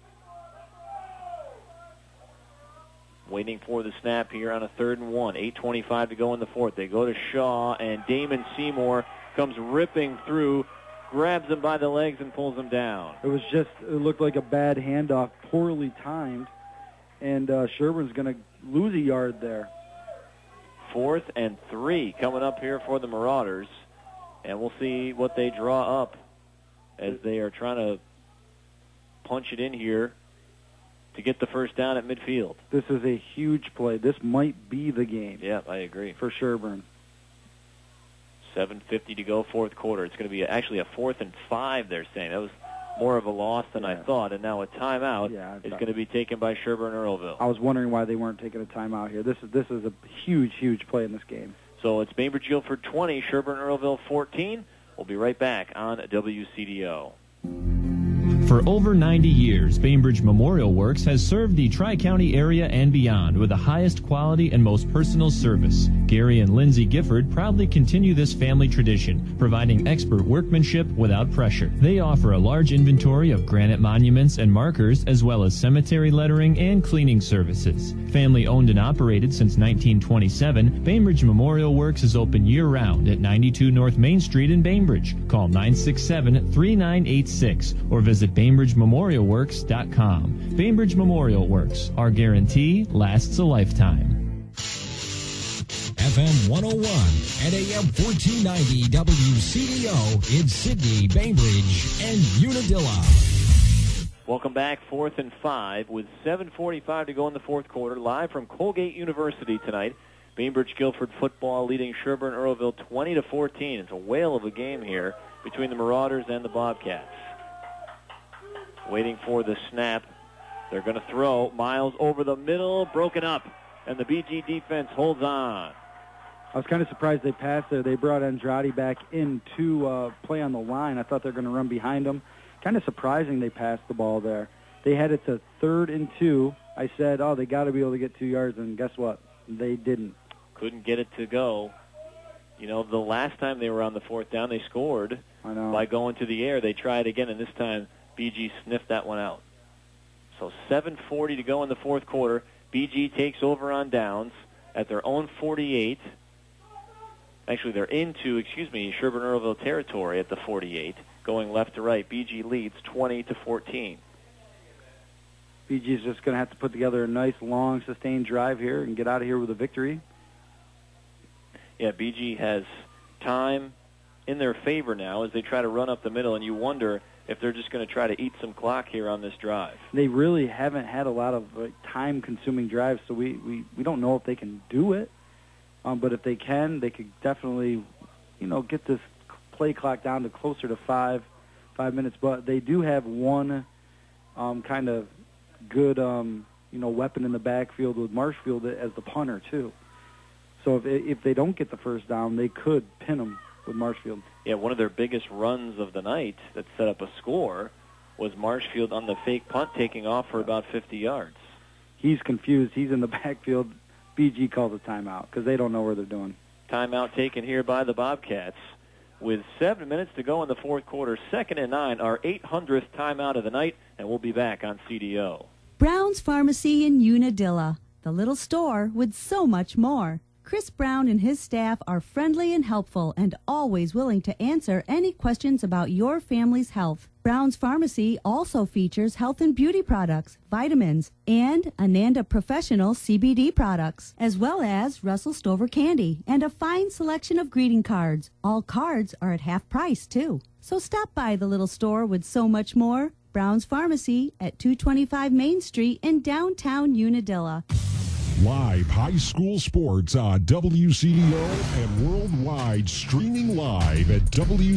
Waiting for the snap here on a 3rd and 1. 8:25 to go in the fourth. They go to Shaw, and Damon Seymour comes ripping through, grabs him by the legs and pulls him down. It looked like a bad handoff, poorly timed, and Sherburne's going to lose a yard there. 4th and 3 coming up here for the Marauders, and we'll see what they draw up as they are trying to punch it in here to get the first down at midfield. This is a huge play. This might be the game. Yeah, I agree. For Sherburne. 7:50 to go, fourth quarter. It's going to be actually a 4th and 5, they're saying. That was more of a loss than I thought, and now a timeout is going to be taken by Sherburne Earlville. I was wondering why they weren't taking a timeout here. This is a huge play in this game. So it's Bainbridge Guilford 20, Sherburne Earlville 14. We'll be right back on WCDO. For over 90 years, Bainbridge Memorial Works has served the Tri-County area and beyond with the highest quality and most personal service. Gary and Lindsay Gifford proudly continue this family tradition, providing expert workmanship without pressure. They offer a large inventory of granite monuments and markers, as well as cemetery lettering and cleaning services. Family owned and operated since 1927, Bainbridge Memorial Works is open year-round at 92 North Main Street in Bainbridge. Call 967-3986 or visit BainbridgeMemorialWorks.com. Bainbridge Memorial Works. Our guarantee lasts a lifetime. FM 101 and AM 1490 WCDO in Sydney, Bainbridge, and Unadilla. Welcome back, 4th and 5 with 7:45 to go in the fourth quarter. Live from Colgate University tonight. Bainbridge Guilford football leading Sherburne Earlville 20-14. It's a whale of a game here between the Marauders and the Bobcats. Waiting for the snap. They're going to throw. Miles over the middle, broken up, and the BG defense holds on. I was kind of surprised they passed there. They brought Andrade back in to play on the line. I thought they were going to run behind him. Kind of surprising they passed the ball there. They had it to 3rd and 2. I said, they got to be able to get 2 yards, and guess what? They didn't. Couldn't get it to go. You know, the last time they were on the 4th down, they scored by going to the air. They tried again, and this time BG sniffed that one out. So 7:40 to go in the fourth quarter. BG takes over on downs at their own 48. Actually, they're into, Sherburne Earlville territory at the 48, going left to right. BG leads 20-14. BG's just going to have to put together a nice, long, sustained drive here and get out of here with a victory. Yeah, BG has time in their favor now as they try to run up the middle, and you wonder if they're just going to try to eat some clock here on this drive. They really haven't had a lot of time-consuming drives, so we don't know if they can do it. But if they can, they could definitely, get this play clock down to closer to 5 minutes. But they do have one kind of good, weapon in the backfield with Marshfield as the punter, too. So if they don't get the first down, they could pin them with Marshfield. Yeah, one of their biggest runs of the night that set up a score was Marshfield on the fake punt taking off for about 50 yards. He's confused. He's in the backfield. BG calls a timeout because they don't know where they're doing. Timeout taken here by the Bobcats. With 7 minutes to go in the fourth quarter, 2nd and 9, our 800th timeout of the night, and we'll be back on CDO. Brown's Pharmacy in Unadilla, the little store with so much more. Chris Brown and his staff are friendly and helpful and always willing to answer any questions about your family's health. Brown's Pharmacy also features health and beauty products, vitamins, and Ananda Professional CBD products, as well as Russell Stover candy and a fine selection of greeting cards. All cards are at half price, too. So stop by the little store with so much more. Brown's Pharmacy at 225 Main Street in downtown Unadilla. Live high school sports on WCDO and worldwide, streaming live at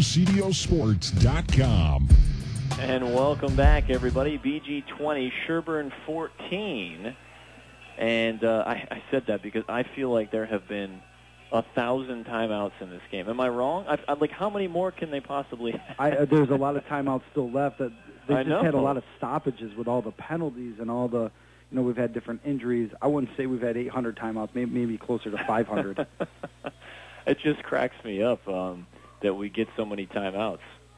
WCDOsports.com. And welcome back, everybody. BG 20, Sherburne 14. And I said that because I feel like there have been 1,000 timeouts in this game. Am I wrong? I'm like, how many more can they possibly have? There's a lot of timeouts still left. They just know. had a lot of stoppages with all the penalties and all the... we've had different injuries. I wouldn't say we've had 800 timeouts, maybe closer to 500. It just cracks me up that we get so many timeouts.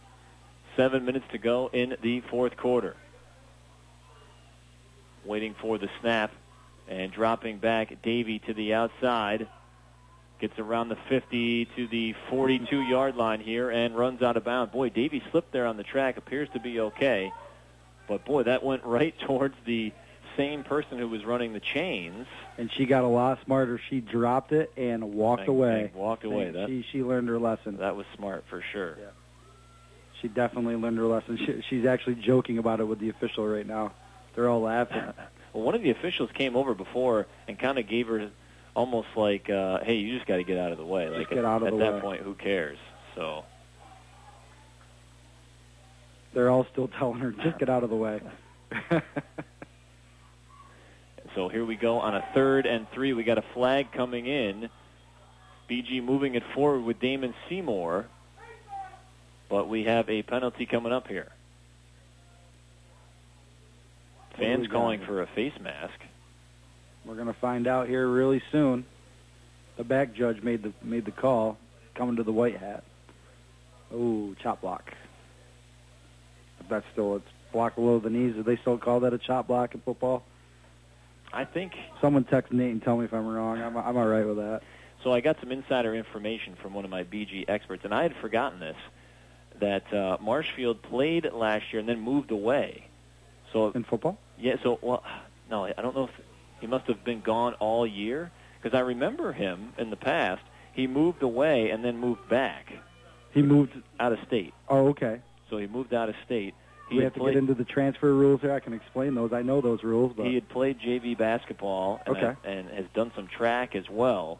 7 minutes to go in the fourth quarter. Waiting for the snap and dropping back Davey to the outside. Gets around the 50 to the 42-yard line here and runs out of bounds. Boy, Davey slipped there on the track. Appears to be okay. But, boy, that went right towards the same person who was running the chains. And she got a lot smarter. She dropped it and walked away. Walked away. She learned her lesson. That was smart for sure. Yeah. She definitely learned her lesson. She's actually joking about it with the official right now. They're all laughing. Well, one of the officials came over before and kind of gave her almost like, hey, you just got to get out of the way. Like get out of at the that way. point, who cares? So they're all still telling her, just get out of the way. So here we go on a 3rd and 3. We got a flag coming in. BG moving it forward with Damon Seymour. But we have a penalty coming up here. Fans calling for a face mask. We're going to find out here really soon. The back judge made the call, coming to the white hat. Oh, chop block. But that's still, it's block below the knees. Do they still call that a chop block in football? I think. Someone text Nate and tell me if I'm wrong. I'm all right with that. So I got some insider information from one of my BG experts, and I had forgotten this, that Marshfield played last year and then moved away. So in football? Yeah, so, well, no, I don't know if he must have been gone all year, because I remember him in the past. He moved away and then moved back. He moved out of state. Oh, okay. So he moved out of state. We have to get into the transfer rules here. I can explain those. I know those rules. But he had played JV basketball and, and has done some track as well.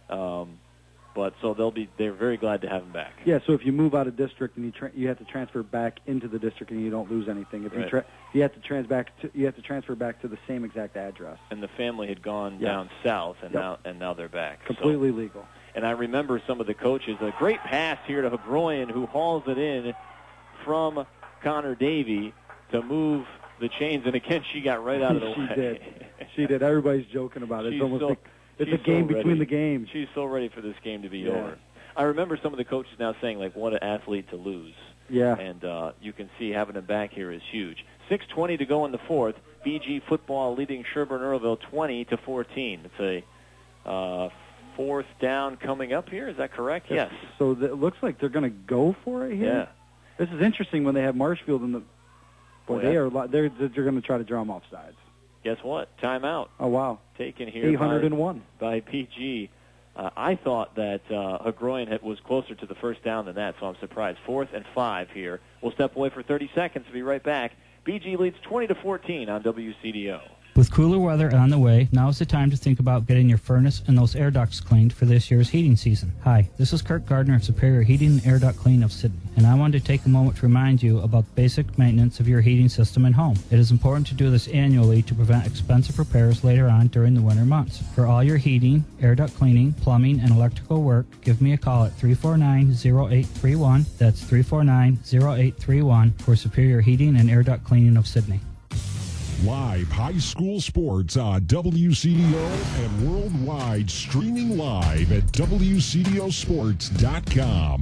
But so they're very glad to have him back. Yeah. So if you move out of district and you have to transfer back into the district and you don't lose anything. If you have to transfer back to the same exact address. And the family had gone down south, and now they're back. Completely legal. And I remember some of the coaches. A great pass here to Hagroyan, who hauls it in from Connor Davey to move the chains, and again she got right out of the way. She did. Everybody's joking about it. It's almost like it's a game between the games. She's so ready for this game to be over. I remember some of the coaches now saying, like, what an athlete to lose. Yeah. And you can see having him back here is huge. 6:20 to go in the 4th. BG football leading Sherburne-Earlville 20-14. It's a 4th down coming up here. Is that correct? Yes. So it looks like they're going to go for it here. Yeah. This is interesting when they have Marshfield in the. Boy, they're going to try to draw them off sides. Guess what? Timeout. Oh wow! Taken here 801 by PG. I thought that Hagroyan was closer to the first down than that, so I'm surprised. 4th and 5 here. We'll step away for 30 seconds. Be right back. BG leads 20-14 on WCDO. With cooler weather on the way, now is the time to think about getting your furnace and those air ducts cleaned for this year's heating season. Hi, this is Kurt Gardner of Superior Heating and Air Duct Clean of Sydney, and I wanted to take a moment to remind you about the basic maintenance of your heating system and home. It is important to do this annually to prevent expensive repairs later on during the winter months. For all your heating, air duct cleaning, plumbing, and electrical work, give me a call at 349-0831. That's 349-0831 for Superior Heating and Air Duct Cleaning of Sydney. Live high school sports on WCDO and worldwide, streaming live at WCDOsports.com.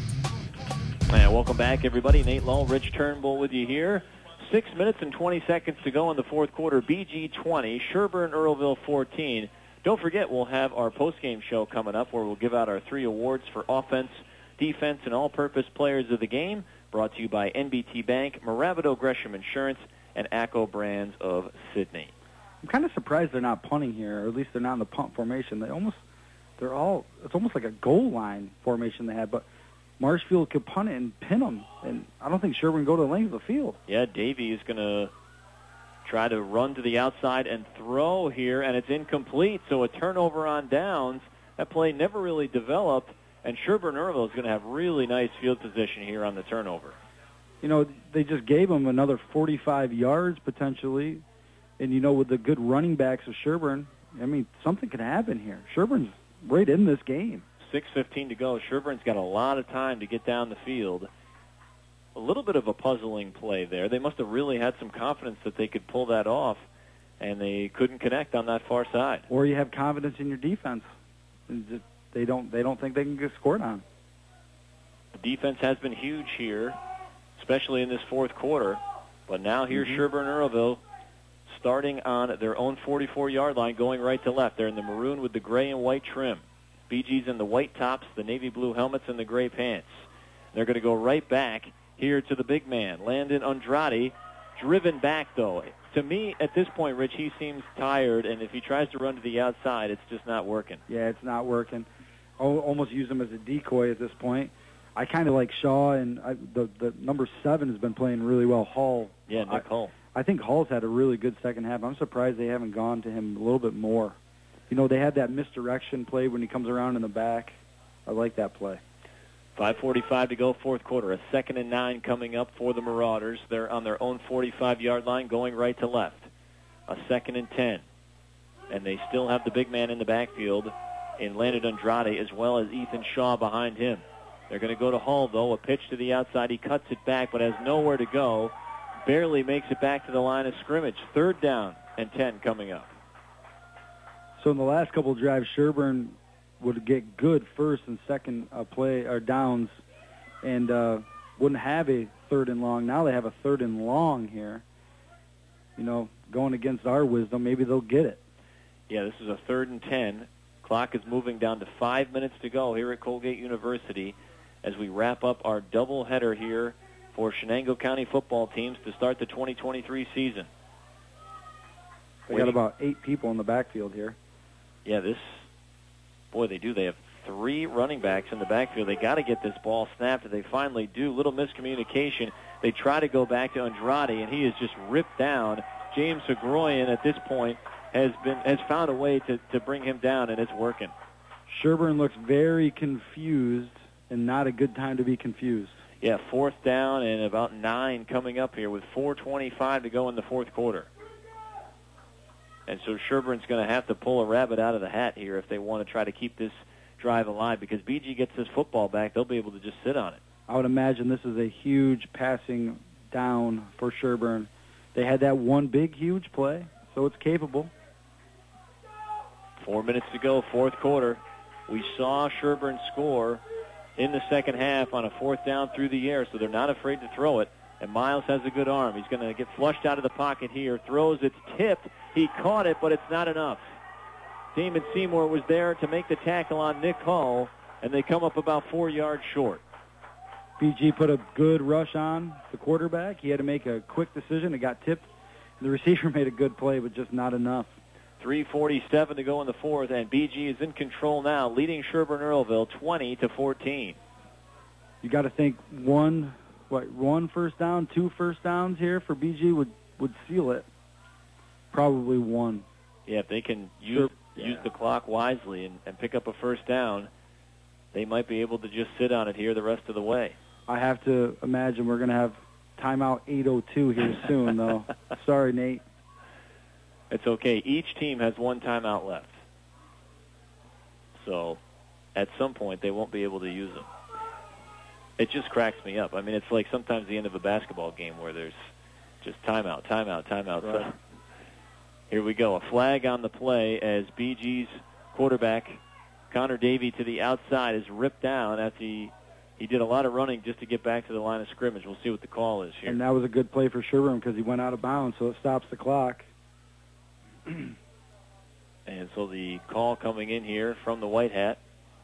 And welcome back, everybody. Nate Lull, Rich Turnbull with you here. 6 minutes and 20 seconds to go in the 4th quarter. BG 20, Sherburne-Earlville 14. Don't forget, we'll have our postgame show coming up where we'll give out our 3 awards for offense, defense, and all-purpose players of the game, brought to you by NBT Bank, Moravido Gresham Insurance, and ACO Brands of Sydney. I'm kind of surprised they're not punting here, or at least they're not in the punt formation. It's almost like a goal line formation they had, but Marshfield could punt it and pin them, and I don't think Sherburne go to the length of the field. Yeah, Davey is going to try to run to the outside and throw here, and it's incomplete, so a turnover on downs. That play never really developed, and Sherburne-Earlville is going to have really nice field position here on the turnover. You know, they just gave them another 45 yards potentially. And, you know, with the good running backs of Sherburne, I mean, something could happen here. Sherburne's right in this game. 6:15 to go. Sherburne's got a lot of time to get down the field. A little bit of a puzzling play there. They must have really had some confidence that they could pull that off, and they couldn't connect on that far side. Or you have confidence in your defense. They don't think they can get scored on. The defense has been huge here, especially in this 4th quarter. But now here's Sherburne-Earlville starting on their own 44-yard line, going right to left. They're in the maroon with the gray and white trim. BG's in the white tops, the navy blue helmets, and the gray pants. They're going to go right back here to the big man, Landon Andrade, driven back, though. To me, at this point, Rich, he seems tired, and if he tries to run to the outside, it's just not working. Yeah, it's not working. I'll almost use him as a decoy at this point. I kind of like Shaw, and the number 7 has been playing really well, Hall. Yeah, Nick Hull. I think Hall's had a really good second half. I'm surprised they haven't gone to him a little bit more. They had that misdirection play when he comes around in the back. I like that play. 5:45 to go, fourth quarter. A 2nd and 9 coming up for the Marauders. They're on their own 45-yard line, going right to left. A 2nd and 10. And they still have the big man in the backfield in Landon Andrade, as well as Ethan Shaw behind him. They're going to go to Hall, though. A pitch to the outside. He cuts it back, but has nowhere to go. Barely makes it back to the line of scrimmage. 3rd down and 10 coming up. So in the last couple of drives, Sherburne would get good first and second play or downs, and wouldn't have a 3rd and long. Now they have a 3rd and long here. Going against our wisdom, maybe they'll get it. Yeah, this is a 3rd and 10. Clock is moving down to 5 minutes to go here at Colgate University as we wrap up our doubleheader here for Shenango County football teams to start the 2023 season. They got about 8 people in the backfield here. Yeah, they do. They have 3 running backs in the backfield. They got to get this ball snapped, and they finally do. Little miscommunication. They try to go back to Andrade, and he is just ripped down. James Hagroyan at this point has found a way to bring him down, and it's working. Sherburne looks very confused, and not a good time to be confused. Yeah, 4th down and about 9 coming up here with 4:25 to go in the fourth quarter. And so Sherburne's going to have to pull a rabbit out of the hat here if they want to try to keep this drive alive, because BG gets this football back, they'll be able to just sit on it. I would imagine this is a huge passing down for Sherburne. They had that one big, huge play, so it's capable. 4 minutes to go, fourth quarter. We saw Sherburne score in the second half on a 4th down through the air, so they're not afraid to throw it. And Miles has a good arm. He's going to get flushed out of the pocket here. Throws, it's tipped. He caught it, but it's not enough. Damon Seymour was there to make the tackle on Nick Hull, and they come up about 4 yards short. BG put a good rush on the quarterback. He had to make a quick decision. It got tipped. The receiver made a good play, but just not enough. 3:47 to go in the fourth, and BG is in control now, leading Sherburne-Earlville 20-14. You got to think one first down, 2 first downs here for BG would seal it. Probably 1. Yeah, if they can use the clock wisely and pick up a first down, they might be able to just sit on it here the rest of the way. I have to imagine we're going to have timeout 8:02 here soon, though. Sorry, Nate. It's okay. Each team has 1 timeout left. So at some point they won't be able to use them. It just cracks me up. I mean, it's like sometimes the end of a basketball game where there's just timeout. Right. So here we go. A flag on the play as BG's quarterback, Connor Davey, to the outside is ripped down after he did a lot of running just to get back to the line of scrimmage. We'll see what the call is here. And that was a good play for Sherburne because he went out of bounds, so it stops the clock. And so the call coming in here from the White Hat.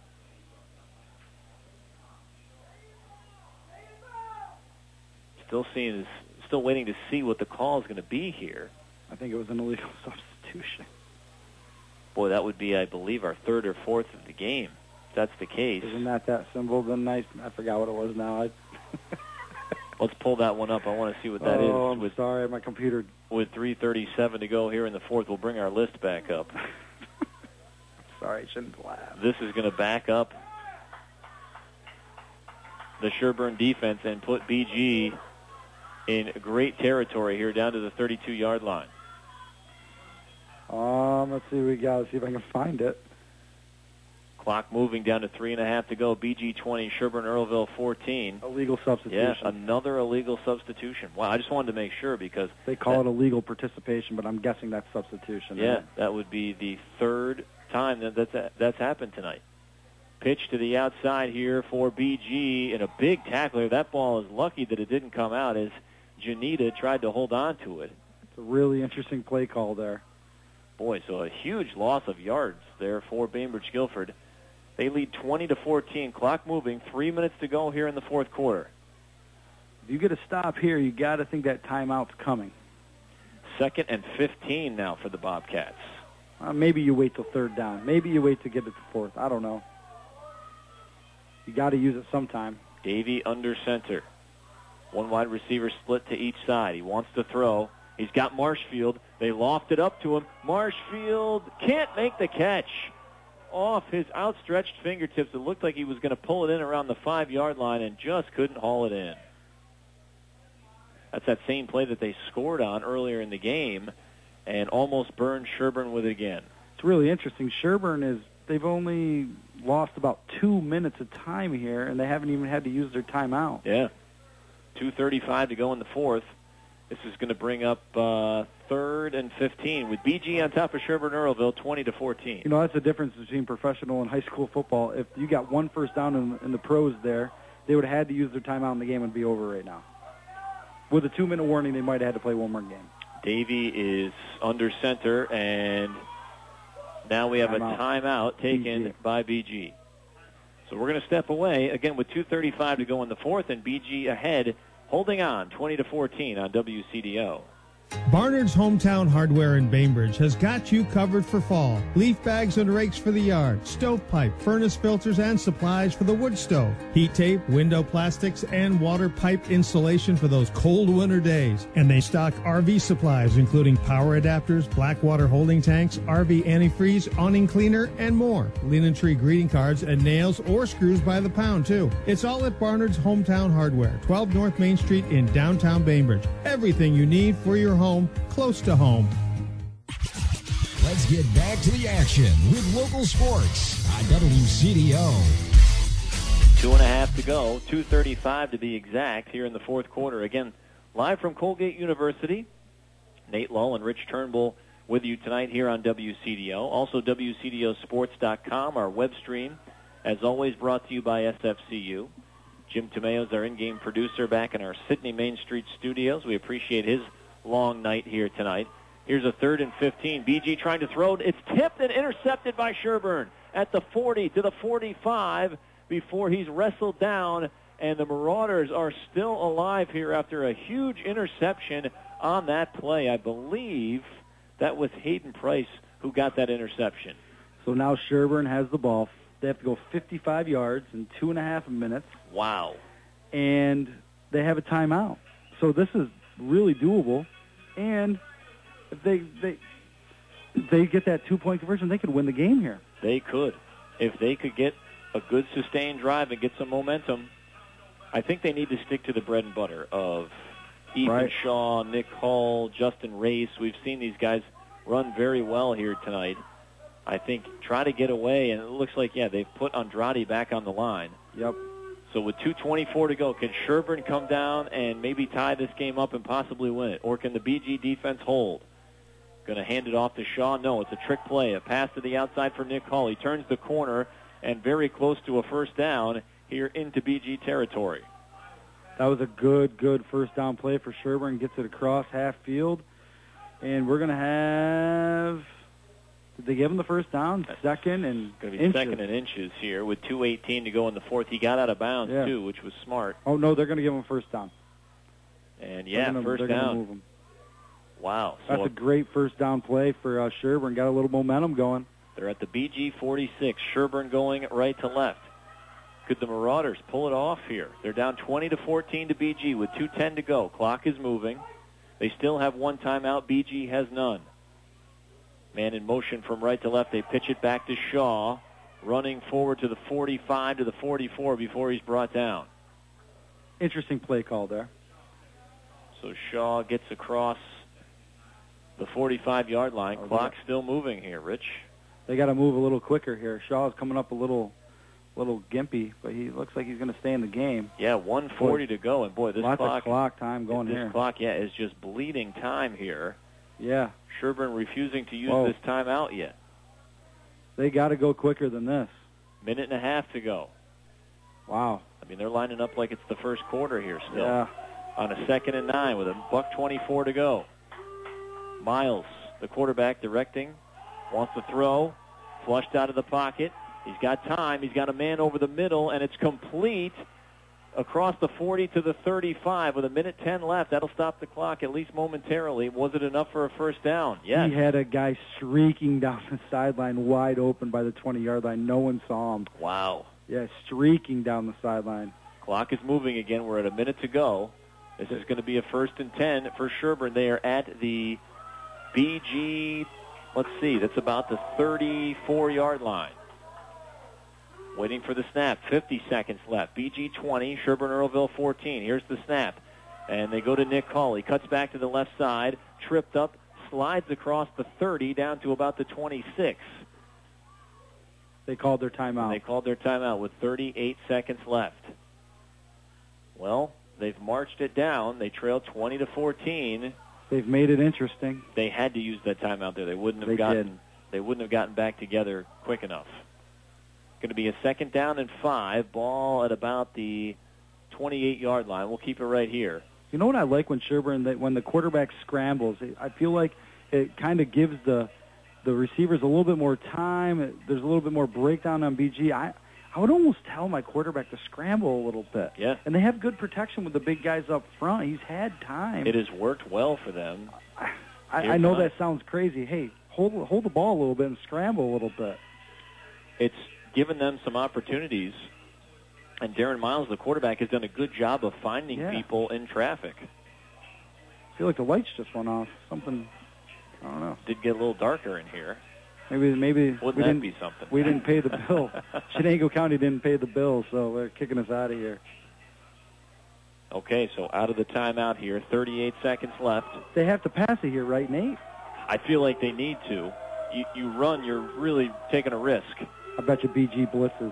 Still waiting to see what the call is going to be here. I think it was an illegal substitution. Boy, that would be, I believe, our 3rd or 4th of the game. If that's the case. Isn't that simple? Then I forgot what it was now. Let's pull that one up. I want to see what that is. Oh, I'm sorry. My computer. With 3:37 to go here in the fourth, we'll bring our list back up. Sorry, I shouldn't laugh. This is going to back up the Sherburne defense and put BG in great territory here down to the 32-yard line. Let's see what we got. Let's see if I can find it. Clock moving down to 3.5 to go. BG 20, Sherburne-Earlville 14. Illegal substitution. Yeah, another illegal substitution. Wow, I just wanted to make sure because they call it illegal participation, but I'm guessing that's substitution. Yeah, right? That would be the 3rd time that's happened tonight. Pitch to the outside here for BG and a big tackler. That ball is lucky that it didn't come out as Janita tried to hold on to it. It's a really interesting play call there. Boy, so a huge loss of yards there for Bainbridge Guilford. They lead 20-14. Clock moving. 3 minutes to go here in the fourth quarter. If you get a stop here, you got to think that timeout's coming. 2nd and 15 now for the Bobcats. Maybe you wait till 3rd down. Maybe you wait to get it to 4th. I don't know. You got to use it sometime. Davey under center. One wide receiver split to each side. He wants to throw. He's got Marshfield. They loft it up to him. Marshfield can't make the catch. Off his outstretched fingertips, it looked like he was going to pull it in around the 5-yard line and just couldn't haul it in. That's that same play that they scored on earlier in the game and almost burned Sherburne with it again. It's really interesting. Sherburne they've only lost about 2 minutes of time here, and they haven't even had to use their timeout. Yeah. 2:35 to go in the fourth. This is going to bring up 3rd and 15 with BG on top of Sherburne Earlville, 20-14. You know, that's the difference between professional and high school football. If you got one first down in the pros there, they would have had to use their timeout and the game would be over right now. With a 2-minute warning, they might have had to play one more game. Davey is under center, and now we have a timeout taken by BG. So we're going to step away, again, with 2:35 to go in the fourth, and BG ahead, holding on 20-14 on WCDO. Barnard's Hometown Hardware in Bainbridge has got you covered for fall. Leaf bags and rakes for the yard, stovepipe, furnace filters, and supplies for the wood stove. Heat tape, window plastics, and water pipe insulation for those cold winter days. And they stock RV supplies, including power adapters, black water holding tanks, RV antifreeze, awning cleaner, and more. Linen tree greeting cards and nails or screws by the pound, too. It's all at Barnard's Hometown Hardware, 12 North Main Street in downtown Bainbridge. Everything you need for your home, close to home. Let's get back to the action with local sports on WCDO. 2.5 to go, 2:35 to be exact here in the fourth quarter. Again, live from Colgate University, Nate Lull and Rich Turnbull with you tonight here on WCDO. Also WCDOsports.com, our web stream, as always brought to you by SFCU. Jim Tomeo is our in-game producer back in our Sydney Main Street studios. We appreciate his long night here tonight. Here's a 3rd and 15. BG trying to throw. It's tipped and intercepted by Sherburne at the 40 to the 45 before he's wrestled down, and the Marauders are still alive here after a huge interception on that play. I believe that was Hayden Price who got that interception. So now Sherburne has the ball. They have to go 55 yards in 2.5 minutes. Wow. And they have a timeout. So this is really doable. And if they get that 2-point conversion, they could win the game here. They could. If they could get a good sustained drive and get some momentum, I think they need to stick to the bread and butter of Ethan Shaw, Nick Hull, Justin Race. We've seen these guys run very well here tonight. I think try to get away, and it looks like, they've put Andrade back on the line. Yep. So with 2:24 to go, can Sherburne come down and maybe tie this game up and possibly win it? Or can the BG defense hold? Going to hand it off to Shaw? No, it's a trick play. A pass to the outside for Nick Hull. He turns the corner and very close to a first down here into BG territory. That was a good first down play for Sherburne. Gets it across half field. And we're going to have... Did they give him the first down? Second and going to be inches. Second and inches here with 2:18 to go in the fourth. He got out of bounds, too, which was smart. Oh, no, they're going to give him a first down. And, They're first down. going to move him. Wow. That's a great first down play for Sherburne. Got a little momentum going. They're at the BG 46. Sherburne going right to left. Could the Marauders pull it off here? They're down 20-14 to BG with 2:10 to go. Clock is moving. They still have one timeout. BG has none. Man in motion from right to left. They pitch it back to Shaw, running forward to the 45 to the 44 before he's brought down. Interesting play call there. So Shaw gets across the 45-yard line. Clock still moving here, Rich. They got to move a little quicker here. Shaw's coming up a little gimpy, but he looks like he's going to stay in the game. Yeah, 1:40 to go, and boy, this lots of clock time going here. This clock, is just bleeding time here. Yeah. Sherburne refusing to use this timeout yet. They got to go quicker than this. Minute and a half to go. Wow. I mean, they're lining up like it's the first quarter here still. Yeah. On a 2nd and 9 with a $1:24 to go. Miles, the quarterback, directing, wants to throw, flushed out of the pocket. He's got time. He's got a man over the middle, and it's complete across the 40 to the 35 with 1:10 left. That'll stop the clock at least momentarily. Was it enough for a first down? Yes. He had a guy streaking down the sideline wide open by the 20-yard line. No one saw him. Wow. Yeah, streaking down the sideline. Clock is moving again. We're at a minute to go. This is going to be a 1st and 10 for Sherburne. They are at the BG, let's see, that's about the 34-yard line. Waiting for the snap. 50 seconds left. BG 20, Sherburne Earlville 14. Here's the snap. And they go to Nick Hall. He cuts back to the left side, tripped up, slides across the 30 down to about the 26. They called their timeout. They called their timeout with 38 seconds left. Well, they've marched it down. They trailed 20-14. They've made it interesting. They had to use that timeout there. They wouldn't have gotten back together quick enough. Going to be a 2nd down and 5. Ball at about the 28-yard line. We'll keep it right here. You know what I like when Sherburne, when the quarterback scrambles, I feel like it kind of gives the receivers a little bit more time. There's a little bit more breakdown on BG. I would almost tell my quarterback to scramble a little bit. Yeah. And they have good protection with the big guys up front. He's had time. It has worked well for them. I know that sounds crazy. Hey, hold the ball a little bit and scramble a little bit. It's given them some opportunities. And Darren Miles, the quarterback, has done a good job of finding people in traffic. I feel like the lights just went off. Something, I don't know. Did get a little darker in here. Maybe Wouldn't that be something? We didn't pay the bill. Chenango County didn't pay the bill, so they're kicking us out of here. Okay, so out of the timeout here, 38 seconds left. They have to pass it here, right, Nate? I feel like they need to. You run, you're really taking a risk. I bet you BG blitzes.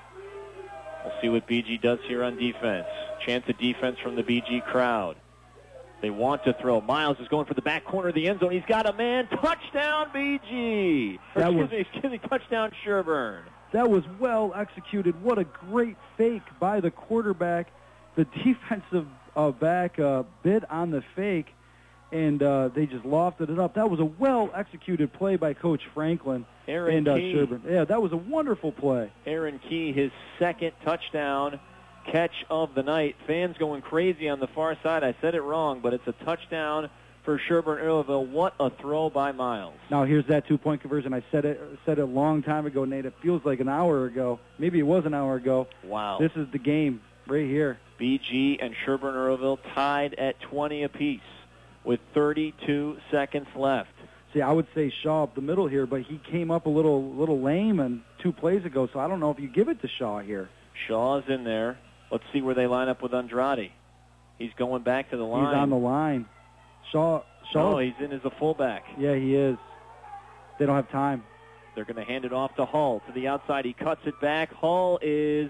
We'll see what BG does here on defense. Chance of defense from the BG crowd. They want to throw. Miles is going for the back corner of the end zone. He's got a man. Touchdown, BG. Excuse me, touchdown, Sherburne. That was well executed. What a great fake by the quarterback. The defensive back bit on the fake, and they just lofted it up. That was a well-executed play by Coach Franklin and Sherburne. Yeah, that was a wonderful play. Aaron Key, his 2nd touchdown catch of the night. Fans going crazy on the far side. I said it wrong, but it's a touchdown for Sherburne Earlville. What a throw by Miles. Now here's that 2-point conversion. I said it a long time ago, Nate. It feels like an hour ago. Maybe it was an hour ago. Wow. This is the game right here. BG and Sherburne Earlville tied at 20 apiece with 32 seconds left. See, I would say Shaw up the middle here, but he came up a little lame and 2 plays ago, so I don't know if you give it to Shaw here. Shaw's in there. Let's see where they line up with Andrade. He's going back to the line. He's on the line. Shaw. Oh, he's in as a fullback. Yeah, he is. They don't have time. They're going to hand it off to Hull to the outside. He cuts it back. Hull is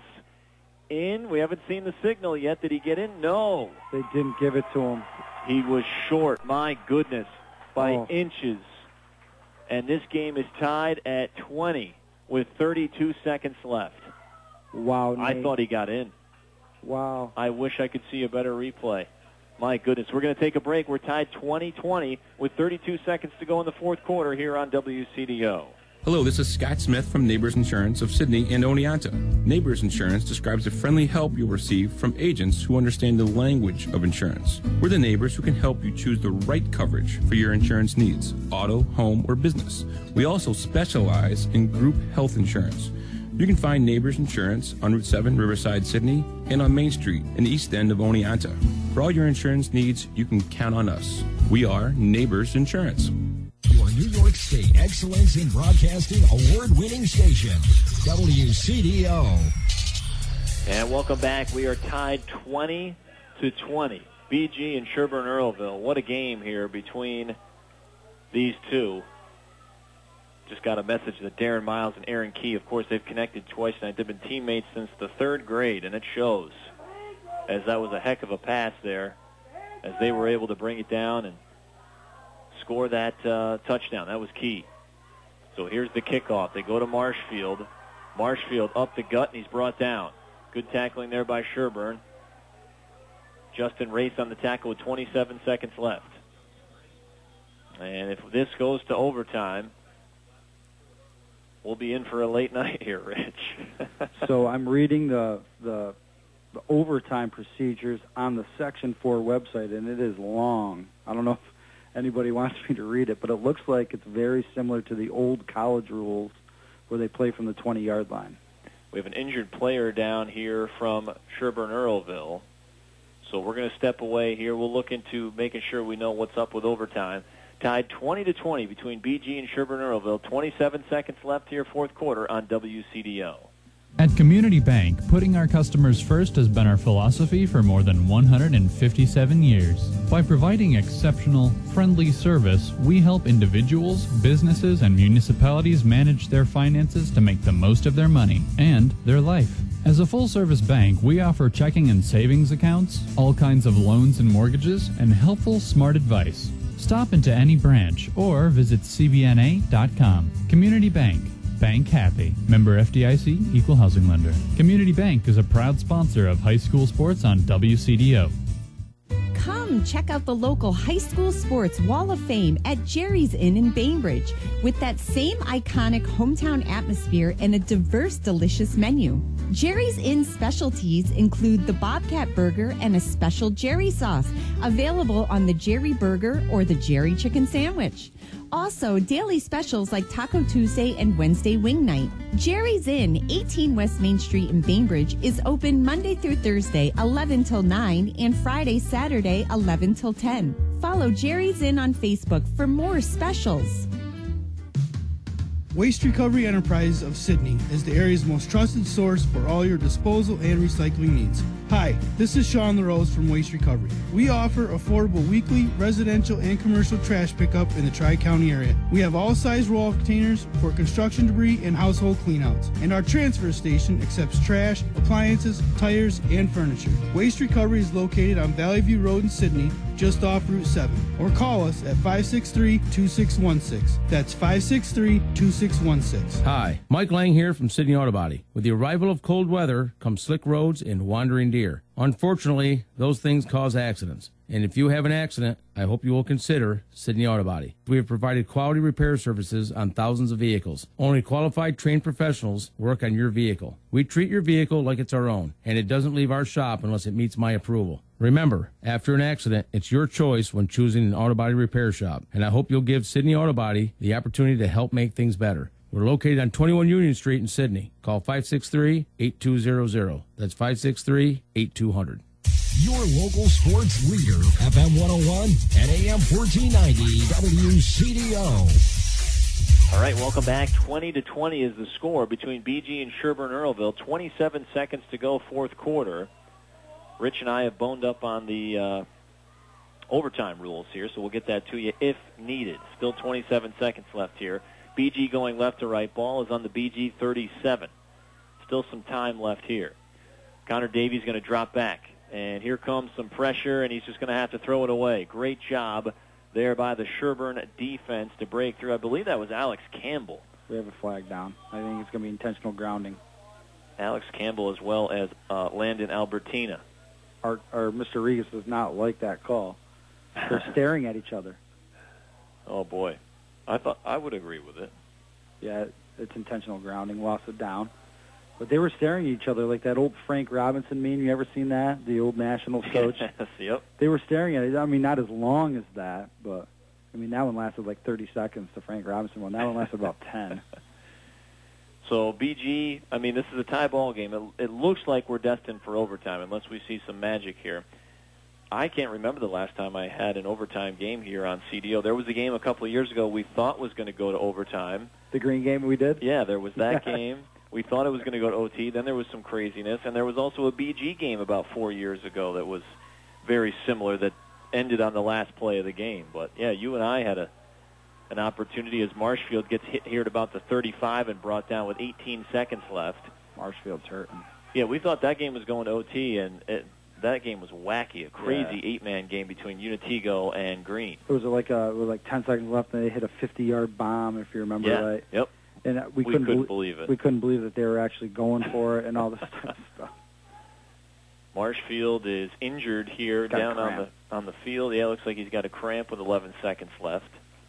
in. We haven't seen the signal yet. Did he get in? No. They didn't give it to him. He was short, my goodness, by inches. And this game is tied at 20 with 32 seconds left. Wow, Nate. I thought he got in. Wow. I wish I could see a better replay. My goodness. We're going to take a break. We're tied 20-20 with 32 seconds to go in the 4th quarter here on WCDO. Hello, this is Scott Smith from Neighbors Insurance of Sydney and Oneonta. Neighbors Insurance describes the friendly help you'll receive from agents who understand the language of insurance. We're the neighbors who can help you choose the right coverage for your insurance needs, auto, home, or business. We also specialize in group health insurance. You can find Neighbors Insurance on Route 7, Riverside, Sydney, and on Main Street in the east end of Oneonta. For all your insurance needs, you can count on us. We are Neighbors Insurance. Your New York State Excellence in Broadcasting award-winning station, WCDO. And welcome back. We are tied 20-20. BG and Sherburne Earlville. What a game here between these two. Just got a message that Darren Miles and Aaron Key, of course, they've connected twice tonight. They've been teammates since the 3rd grade, and it shows, as that was a heck of a pass there, as they were able to bring it down and score that touchdown. That was key. So here's the kickoff. They go to Marshfield. Marshfield up the gut, and he's brought down. Good tackling there by Sherburne. Justin Race on the tackle with 27 seconds left. And if this goes to overtime, we'll be in for a late night here, Rich. So I'm reading the overtime procedures on the Section 4 website, and it is long. I don't know if anybody wants me to read it, but it looks like it's very similar to the old college rules where they play from the 20-yard line. We have an injured player down here from Sherburne Earlville. So we're going to step away here. We'll look into making sure we know what's up with overtime. Tied 20-20 between BG and Sherburne Earlville. 27 seconds left here, fourth quarter on WCDO. At Community Bank, putting our customers first has been our philosophy for more than 157 years. By providing exceptional, friendly service, we help individuals, businesses, and municipalities manage their finances to make the most of their money and their life. As a full-service bank, we offer checking and savings accounts, all kinds of loans and mortgages, and helpful, smart advice. Stop into any branch or visit cbna.com. Community Bank. Bank happy. Member FDIC, Equal Housing Lender. Community Bank is a proud sponsor of high school sports on WCDO. Come check out the local high school sports wall of fame at Jerry's Inn in Bainbridge with that same iconic hometown atmosphere and a diverse, delicious menu. Jerry's Inn specialties include the Bobcat Burger and a special Jerry sauce, available on the Jerry Burger or the Jerry Chicken Sandwich. Also, daily specials like Taco Tuesday and Wednesday Wing Night. Jerry's Inn, 18 West Main Street in Bainbridge, is open Monday through Thursday, 11 till 9, and Friday, Saturday, 11 till 10. Follow Jerry's Inn on Facebook for more specials. Waste Recovery Enterprises of Sydney is the area's most trusted source for all your disposal and recycling needs. Hi, this is Sean LaRose from Waste Recovery. We offer affordable weekly, residential, and commercial trash pickup in the Tri-County area. We have all size roll containers for construction debris and household cleanouts. And our transfer station accepts trash, appliances, tires, and furniture. Waste Recovery is located on Valley View Road in Sydney, just off Route 7. Or call us at 563-2616. That's 563-2616. Hi, Mike Lang here from Sydney Auto Body. With the arrival of cold weather come slick roads and wandering deer. Unfortunately, those things cause accidents. And if you have an accident, I hope you will consider Sydney Auto Body. We have provided quality repair services on thousands of vehicles. Only qualified, trained professionals work on your vehicle. We treat your vehicle like it's our own, and it doesn't leave our shop unless it meets my approval. Remember, after an accident, it's your choice when choosing an auto body repair shop, and I hope you'll give Sydney Auto Body the opportunity to help make things better. We're located on 21 Union Street in Sydney. Call 563-8200. That's 563-8200. Your local sports leader, FM 101 and AM 1490 WCDO. All right, welcome back. 20-20 is the score between BG and Sherburne Earlville. 27 seconds to go, fourth quarter. Rich and I have boned up on the overtime rules here, so we'll get that to you if needed. Still 27 seconds left here. BG going left to right. Ball is on the BG 37. Still some time left here. Connor Davies going to drop back. And here comes some pressure, and he's just going to have to throw it away. Great job there by the Sherburne defense to break through. I believe that was Alex Campbell. We have a flag down. I think it's going to be intentional grounding. Alex Campbell as well as Landon Albertina. Our Mr. Regas does not like that call. They're staring at each other. Oh, boy. I thought I would agree with it. Yeah, it's intentional grounding. Lost it down. But they were staring at each other like that old Frank Robinson meme. You ever seen that? The old Nationals coach? Yes, yep. They were staring at it. I mean, not as long as that, but, I mean, that one lasted like 30 seconds, the Frank Robinson one. That one lasted about 10. So, BG, I mean, this is a tie ball game. It looks like we're destined for overtime unless we see some magic here. I can't remember the last time I had an overtime game here on CDO. There was a game a couple of years ago we thought was going to go to overtime. The green game we did? Yeah, there was that game. We thought it was going to go to OT. Then there was some craziness. And there was also a BG game about 4 years ago that was very similar that ended on the last play of the game. But, yeah, you and I had an opportunity as Marshfield gets hit here at about the 35 and brought down with 18 seconds left. Marshfield's hurting. Yeah, we thought that game was going to OT, and that game was wacky, a crazy eight-man game between Unitigo and Green. It was like 10 seconds left, and they hit a 50-yard bomb, if you remember right. Yep. And we couldn't believe it. We couldn't believe that they were actually going for it and all this type of stuff. Marshfield is injured here down on the field. Yeah, it looks like he's got a cramp with 11 seconds left.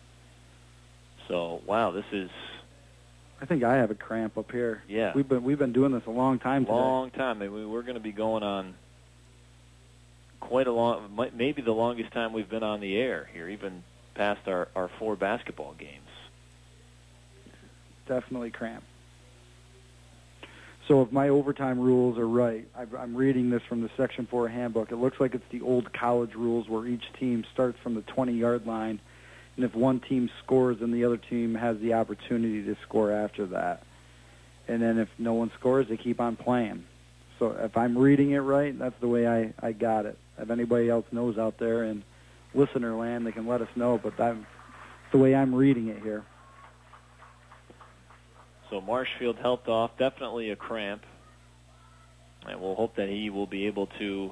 So, wow, this is... I think I have a cramp up here. Yeah. We've been doing this a long time today. Long time. I mean, we're going to be going on quite a long... Maybe the longest time we've been on the air here, even past our 4 basketball games. Definitely cramp. So if my overtime rules are right, I'm reading this from the Section 4 handbook. It looks like it's the old college rules where each team starts from the 20-yard line, and if one team scores, then the other team has the opportunity to score after that. And then if no one scores, they keep on playing. So if I'm reading it right, that's the way I got it. If anybody else knows out there in listener land, they can let us know, but that's the way I'm reading it here. So Marshfield helped off, definitely a cramp. And we'll hope that he will be able to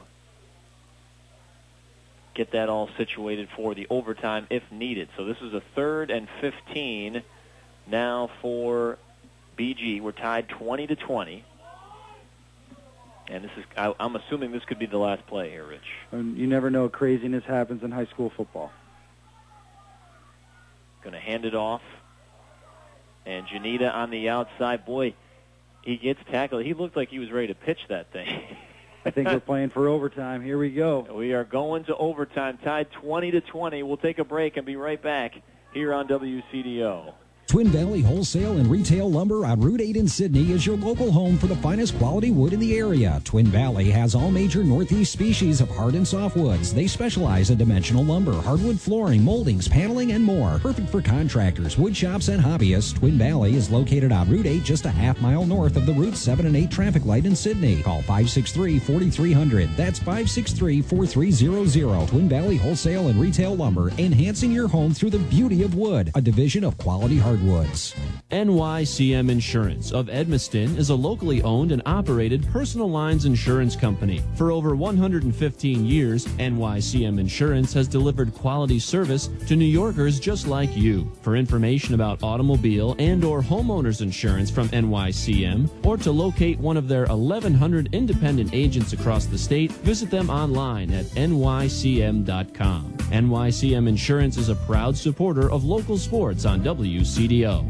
get that all situated for the overtime if needed. So this is a 3rd and 15 now for BG. We're tied 20-20. And this is, I'm assuming this could be the last play here, Rich. And you never know, craziness happens in high school football. Going to hand it off. And Janita on the outside. Boy, he gets tackled. He looked like he was ready to pitch that thing. I think we're playing for overtime. Here we go. We are going to overtime, tied 20-20. We'll take a break and be right back here on WCDO. Twin Valley Wholesale and Retail Lumber on Route 8 in Sydney is your local home for the finest quality wood in the area. Twin Valley has all major Northeast species of hard and soft woods. They specialize in dimensional lumber, hardwood flooring, moldings, paneling, and more. Perfect for contractors, wood shops, and hobbyists. Twin Valley is located on Route 8 just a half-mile north of the Route 7 and 8 traffic light in Sydney. Call 563-4300. That's 563-4300. Twin Valley Wholesale and Retail Lumber, enhancing your home through the beauty of wood. A division of Quality Hardwoods. NYCM Insurance of Edmiston is a locally owned and operated personal lines insurance company. For over 115 years, NYCM Insurance has delivered quality service to New Yorkers just like you. For information about automobile and or homeowners insurance from NYCM, or to locate one of their 1,100 independent agents across the state, visit them online at nycm.com. NYCM Insurance is a proud supporter of local sports on WCDO.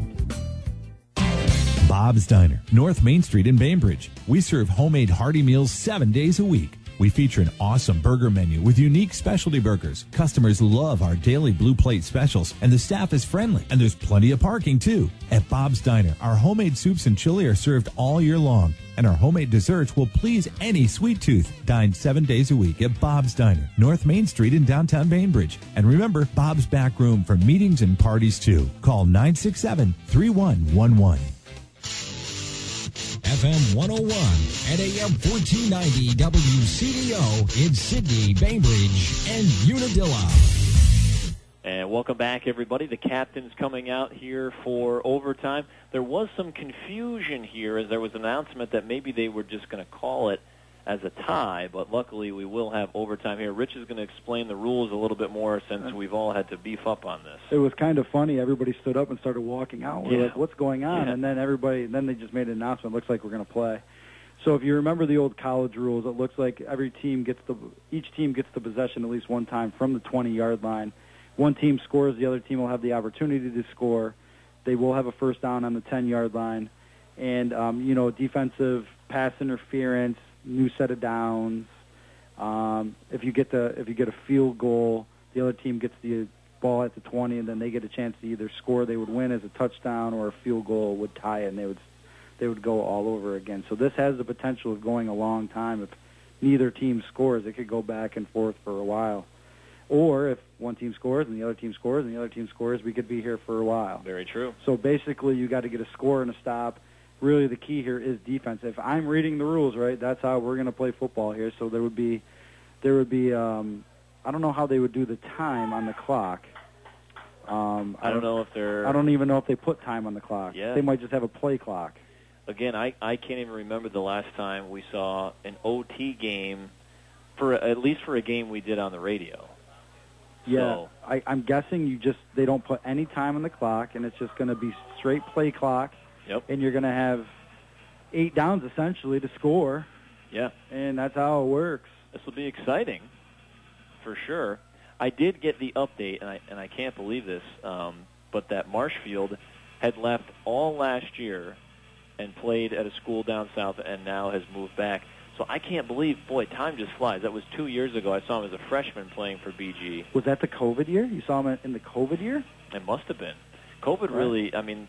Bob's Diner, North Main Street in Bainbridge. We serve homemade hearty meals 7 days a week. We feature an awesome burger menu with unique specialty burgers. Customers love our daily blue plate specials, and the staff is friendly, and there's plenty of parking too. At Bob's Diner, our homemade soups and chili are served all year long, and our homemade desserts will please any sweet tooth. Dine 7 days a week at Bob's Diner, North Main Street in downtown Bainbridge. And remember, Bob's back room for meetings and parties too. Call 967-3111. FM 101 and AM 1490 WCDO in Sydney, Bainbridge, and Unadilla. And welcome back, everybody. The captain's coming out here for overtime. There was some confusion here as there was an announcement that maybe they were just going to call it as a tie, but luckily we will have overtime here. Rich is going to explain the rules a little bit more since we've all had to beef up on this. It was kind of funny. Everybody stood up and started walking out. We're like, what's going on? Yeah. And then they just made an announcement. Looks like we're going to play. So if you remember the old college rules, it looks like each team gets the possession at least one time from the 20-yard line. One team scores, the other team will have the opportunity to score. They will have a first down on the 10-yard line. And, defensive pass interference, new set of downs. If you get a field goal, the other team gets the ball at the 20, and then they get a chance to either score. They would win as a touchdown, or a field goal would tie it, and they would go all over again. So this has the potential of going a long time. If neither team scores, it could go back and forth for a while. Or if one team scores and the other team scores and the other team scores, we could be here for a while. Very true. So basically, you got to get a score and a stop. Really, the key here is defense. If I'm reading the rules right, that's how we're going to play football here. So there would be, I don't know how they would do the time on the clock. I don't even know if they put time on the clock. Yeah. They might just have a play clock. Again, I can't even remember the last time we saw an OT game, at least for a game we did on the radio. Yeah, So, I'm guessing they don't put any time on the clock, and it's just going to be straight play clock. Yep. And you're going to have 8 downs essentially to score. Yeah. And that's how it works. This will be exciting, for sure. I did get the update, and I can't believe this, but that Marshfield had left all last year and played at a school down south and now has moved back. So I can't believe, boy, time just flies. That was 2 years ago. I saw him as a freshman playing for BG. Was that the COVID year? You saw him in the COVID year? It must have been. COVID really,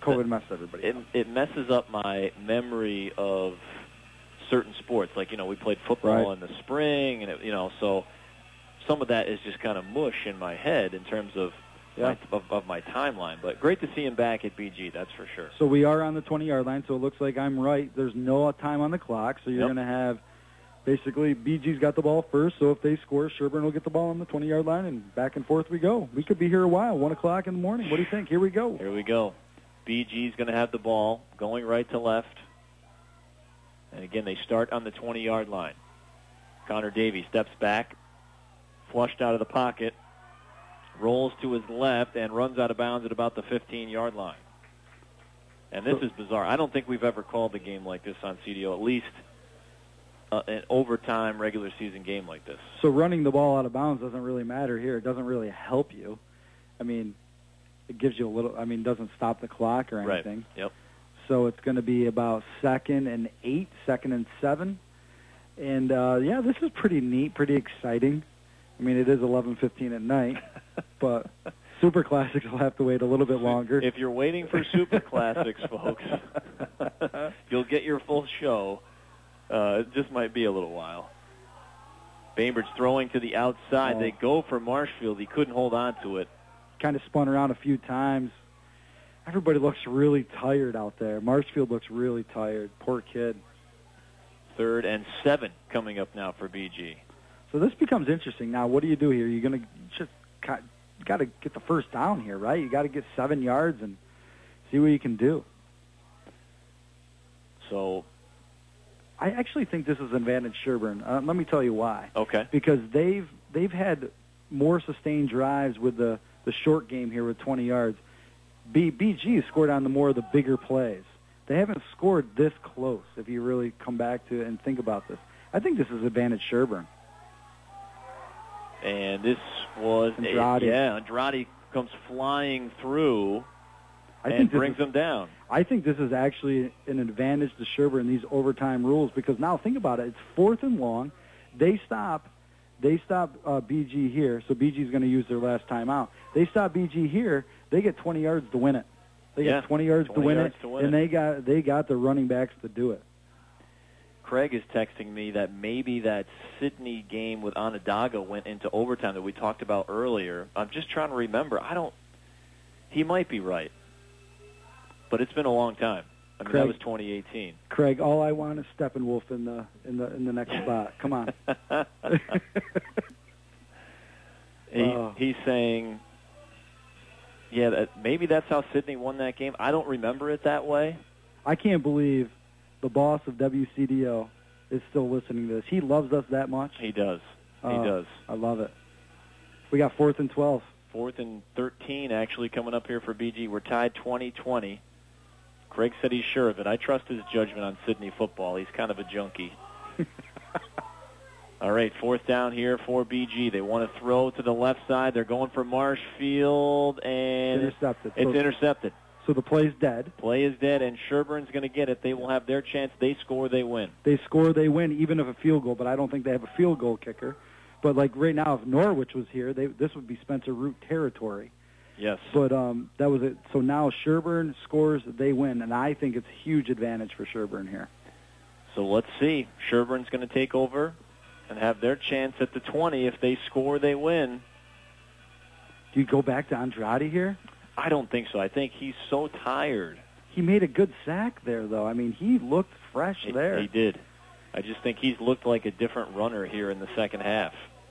COVID messed everybody up. It messes up my memory of certain sports. Like, we played football in the spring, and, so some of that is just kind of mush in my head in terms of my timeline. But great to see him back at BG, that's for sure. So we are on the 20-yard line, so it looks like I'm right. There's no time on the clock, so you're going to have basically BG's got the ball first, so if they score, Sherburne will get the ball on the 20-yard line, and back and forth we go. We could be here a while, 1 o'clock in the morning. What do you think? Here we go. Here we go. BG's going to have the ball going right to left. And again, they start on the 20-yard line. Connor Davies steps back, flushed out of the pocket, rolls to his left, and runs out of bounds at about the 15-yard line. And this is bizarre. I don't think we've ever called a game like this on CDO, at least an overtime regular season game like this. So running the ball out of bounds doesn't really matter here. It doesn't really help you. I mean, it gives you a little, doesn't stop the clock or anything. Right. Yep. So it's going to be about 2nd and 8, 2nd and 7. And, this is pretty neat, pretty exciting. I mean, it is 11:15 at night, but Super Classics will have to wait a little bit longer. If you're waiting for Super Classics, folks, you'll get your full show. It just might be a little while. Bainbridge throwing to the outside. They go for Marshfield. He couldn't hold on to it. Kind of spun around a few times. Everybody looks really tired out there. Marshfield looks really tired. Poor kid. 3rd and 7 coming up now for BG. So this becomes interesting. Now, what do you do here? You're going to just got to get the first down here, right? You got to get 7 yards and see what you can do. So I actually think this is an advantage Sherburne. Let me tell you why. Okay. Because they've had more sustained drives with the short game here with 20 yards. BG has scored on the more of the bigger plays. They haven't scored this close, if you really come back to it and think about this. I think this is advantage Sherburne. And this was Andrade. Andrade comes flying through and brings them down. I think this is actually an advantage to Sherburne, these overtime rules, because now think about it. It's 4th and long. They stop BG here, so BG is going to use their last timeout. They stop BG here. They get 20 yards to win it. They get 20 yards to win it, and they got the running backs to do it. Craig is texting me that maybe that Sydney game with Onondaga went into overtime that we talked about earlier. I'm just trying to remember. He might be right, but it's been a long time. I mean, that was 2018. Craig, all I want is Steppenwolf in the next spot. Come on. He's saying, maybe that's how Sydney won that game. I don't remember it that way. I can't believe the boss of WCDO is still listening to this. He loves us that much. He does. He does. I love it. We got 4th and 12. 4th and 13 actually coming up here for BG. We're tied 20-20. Craig said he's sure of it. I trust his judgment on Sydney football. He's kind of a junkie. All right, 4th down here for BG. They want to throw to the left side. They're going for Marshfield, and intercepted. It's intercepted. So the play's dead. Play is dead, and Sherburne's going to get it. They will have their chance. They score, they win. They score, they win, even if a field goal, but I don't think they have a field goal kicker. But, like, right now, if Norwich was here, this would be Spencer Root territory. Yes. But that was it. So now Sherburne scores, they win, and I think it's a huge advantage for Sherburne here. So let's see. Sherburne's going to take over and have their chance at the 20. If they score, they win. Do you go back to Andrade here? I don't think so. I think he's so tired. He made a good sack there, though. I mean, he looked fresh there. He did. I just think he's looked like a different runner here in the second half.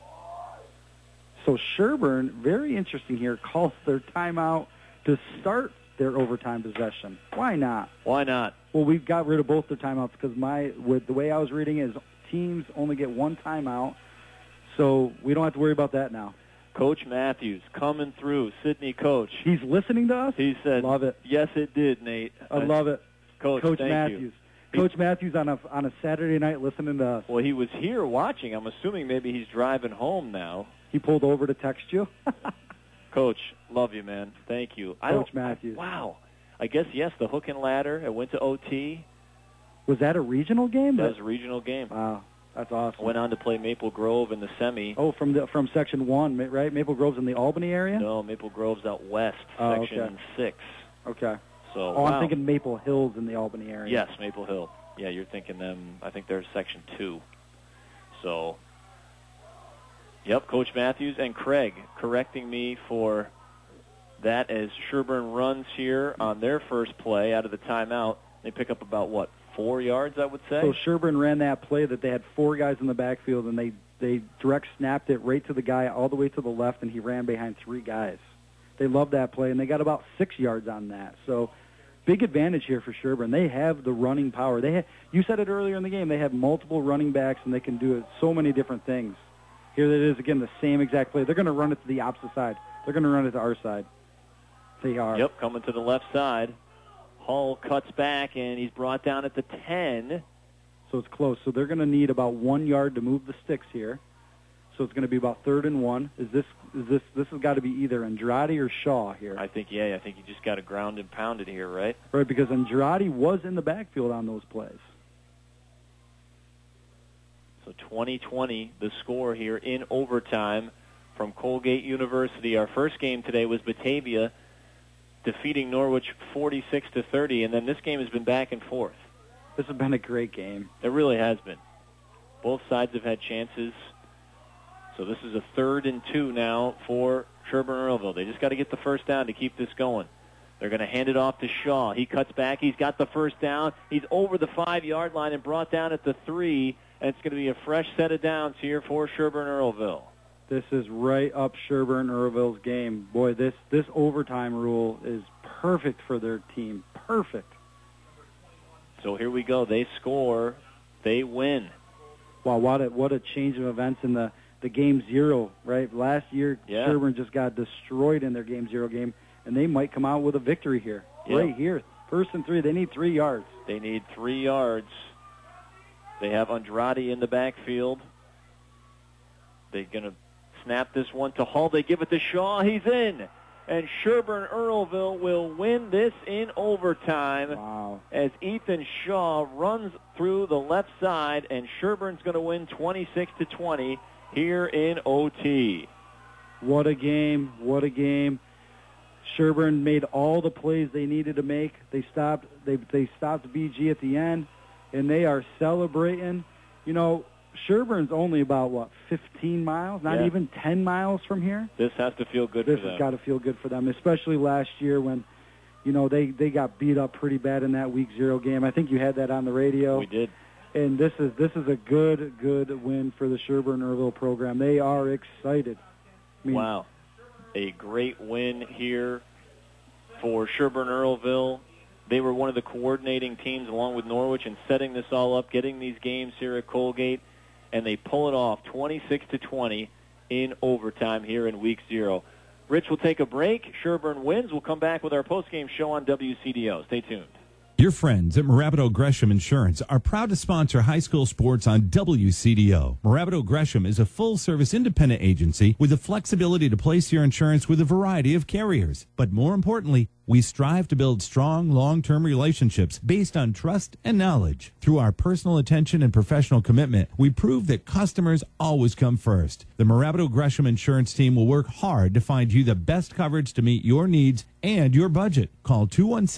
So Sherburne, very interesting here, calls their timeout to start their overtime possession. Why not? Why not? Well, we've got rid of both their timeouts because the way I was reading is teams only get one timeout, so we don't have to worry about that now. Coach Matthews coming through. Sydney coach. He's listening to us? He said, love it. Yes, it did, Nate. I love it. Coach Matthews. Coach Matthews on a Saturday night listening to us. Well, he was here watching. I'm assuming maybe he's driving home now. He pulled over to text you? Coach, love you, man. Thank you. Coach Matthews. Wow. I guess, yes, the hook and ladder. It went to OT. Was that a regional game? That was a regional game. Wow. That's awesome. Went on to play Maple Grove in the semi. Oh, from Section 1, right? Maple Grove's in the Albany area? No, Maple Grove's out west, Section 6. Okay. So, wow. I'm thinking Maple Hills in the Albany area. Yes, Maple Hill. Yeah, you're thinking them. I think they're Section 2. So, yep, Coach Matthews and Craig correcting me for that as Sherburne runs here on their first play out of the timeout. They pick up about, 4 yards, I would say? So Sherburne ran that play that they had 4 guys in the backfield, and they direct snapped it right to the guy all the way to the left, and he ran behind 3 guys. They loved that play, and they got about 6 yards on that. So big advantage here for Sherburne. They have the running power. You said it earlier in the game. They have multiple running backs, and they can do so many different things. Here it is, again, the same exact play. They're going to run it to the opposite side. They're going to run it to our side. They are. Yep, coming to the left side. Hull cuts back, and he's brought down at the 10. So it's close. So they're going to need about 1 yard to move the sticks here. So it's going to be about 3rd and 1. This has got to be either Andrade or Shaw here. I think you just got to ground and pound it here, right? Right, because Andrade was in the backfield on those plays. So 20-20, the score here in overtime from Colgate University. Our first game today was Batavia defeating Norwich 46-30, and then this game has been back and forth. This has been a great game. It really has been. Both sides have had chances. So this is a 3rd and 2 now for Sherburne-Earlville. They just got to get the first down to keep this going. They're going to hand it off to Shaw. He cuts back. He's got the first down. He's over the 5-yard line and brought down at the 3. And it's going to be a fresh set of downs here for Sherburne-Earlville. This is right up Sherburne-Earlville's game. Boy, this overtime rule is perfect for their team. Perfect. So here we go. They score. They win. Wow, what a change of events in the Game 0, right? Last year, Sherburne just got destroyed in their Game 0 game, and they might come out with a victory here. Yeah. Right here. 1st and 3. They need 3 yards. They need 3 yards. They have Andrade in the backfield. They're going to snap this one to Hull. They give it to Shaw. He's in. And Sherburne-Earlville will win this in overtime. Wow. As Ethan Shaw runs through the left side, and Sherburne's going to win 26-20 here in OT. What a game. What a game. Sherburne made all the plays they needed to make. They stopped BG at the end, and they are celebrating. You know, Sherburne's only about, 15 miles, not even 10 miles from here. This has to feel good for them. This has got to feel good for them, especially last year when, they got beat up pretty bad in that Week 0 game. I think you had that on the radio. We did. And this is a good win for the Sherburne-Earlville program. They are excited. Wow. A great win here for Sherburne-Earlville. They were one of the coordinating teams along with Norwich in setting this all up, getting these games here at Colgate, and they pull it off 26-20 in overtime here in Week 0. Rich will take a break. Sherburne wins. We'll come back with our postgame show on WCDO. Stay tuned. Your friends at Moravido Gresham Insurance are proud to sponsor high school sports on WCDO. Moravido Gresham is a full-service independent agency with the flexibility to place your insurance with a variety of carriers. But more importantly, we strive to build strong, long-term relationships based on trust and knowledge. Through our personal attention and professional commitment, we prove that customers always come first. The Moravido Gresham Insurance team will work hard to find you the best coverage to meet your needs and your budget. Call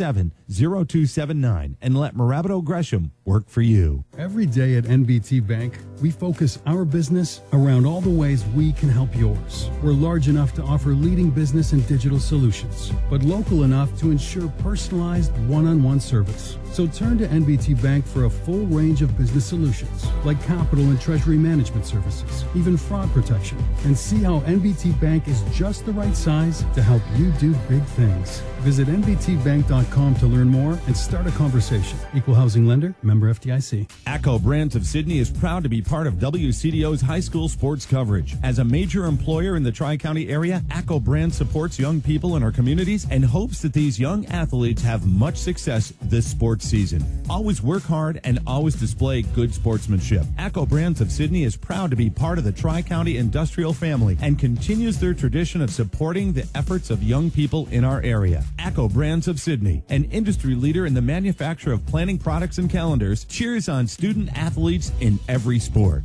217-0279 and let Moravido Gresham work for you. Every day at NBT Bank, we focus our business around all the ways we can help yours. We're large enough to offer leading business and digital solutions, but local enough to ensure personalized one-on-one service. So turn to NBT Bank for a full range of business solutions like capital and treasury management services, even fraud protection, and see how NBT Bank is just the right size to help you do big things. Visit nbtbank.com to learn more and start a conversation. Equal housing lender, member FDIC. ACCO Brands of Sydney is proud to be part of WCDO's high school sports coverage. As a major employer in the Tri-County area, ACCO Brands supports young people in our communities and hopes that these young athletes have much success this sports season. Always work hard and always display good sportsmanship. ACCO Brands of Sydney is proud to be part of the Tri-County industrial family and continues their tradition of supporting the efforts of young people in our area. ACCO Brands of Sydney, an industry leader in the manufacture of planning products and calendars, cheers on student athletes in every sport.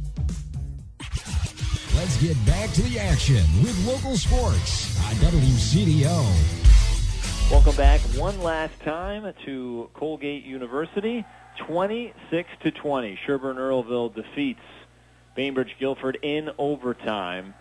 Let's get back to the action with local sports on WCDO. Welcome back one last time to Colgate University. 26-20. Sherburne Earlville defeats Bainbridge Guilford in overtime.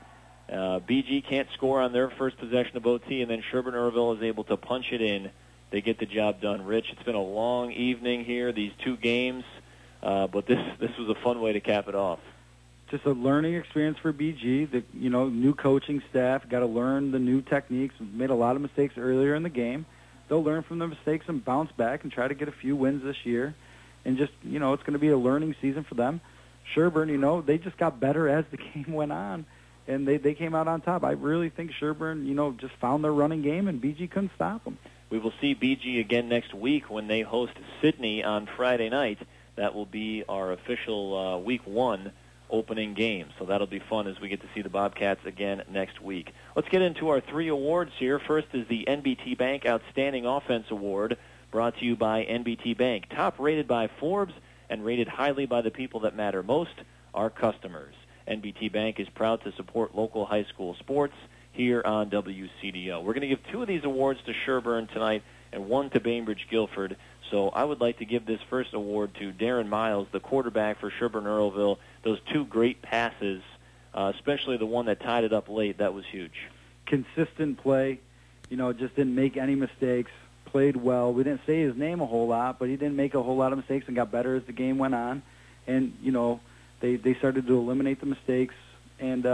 BG can't score on their first possession of OT, and then Sherburne Earlville is able to punch it in. They get the job done. Rich, it's been a long evening here, these two games, but this was a fun way to cap it off. Just a learning experience for BG. The new coaching staff got to learn the new techniques. Made a lot of mistakes earlier in the game. They'll learn from their mistakes and bounce back and try to get a few wins this year. And just it's going to be a learning season for them. Sherburne, they just got better as the game went on, and they came out on top. I really think Sherburne, just found their running game, and BG couldn't stop them. We will see BG again next week when they host Sydney on Friday night. That will be our official Week 1 opening game. So that'll be fun as we get to see the Bobcats again next week. Let's get into our 3 awards here. First is the NBT Bank Outstanding Offense Award, brought to you by NBT Bank. Top rated by Forbes and rated highly by the people that matter most, our customers. NBT Bank is proud to support local high school sports here on WCDO. We're going to give 2 of these awards to Sherburne tonight and 1 to Bainbridge Guilford. So I would like to give this first award to Darren Miles, the quarterback for Sherburne Earlville. Those 2 great passes, especially the one that tied it up late, that was huge. Consistent play, just didn't make any mistakes, played well. We didn't say his name a whole lot, but he didn't make a whole lot of mistakes and got better as the game went on. And, they started to eliminate the mistakes, and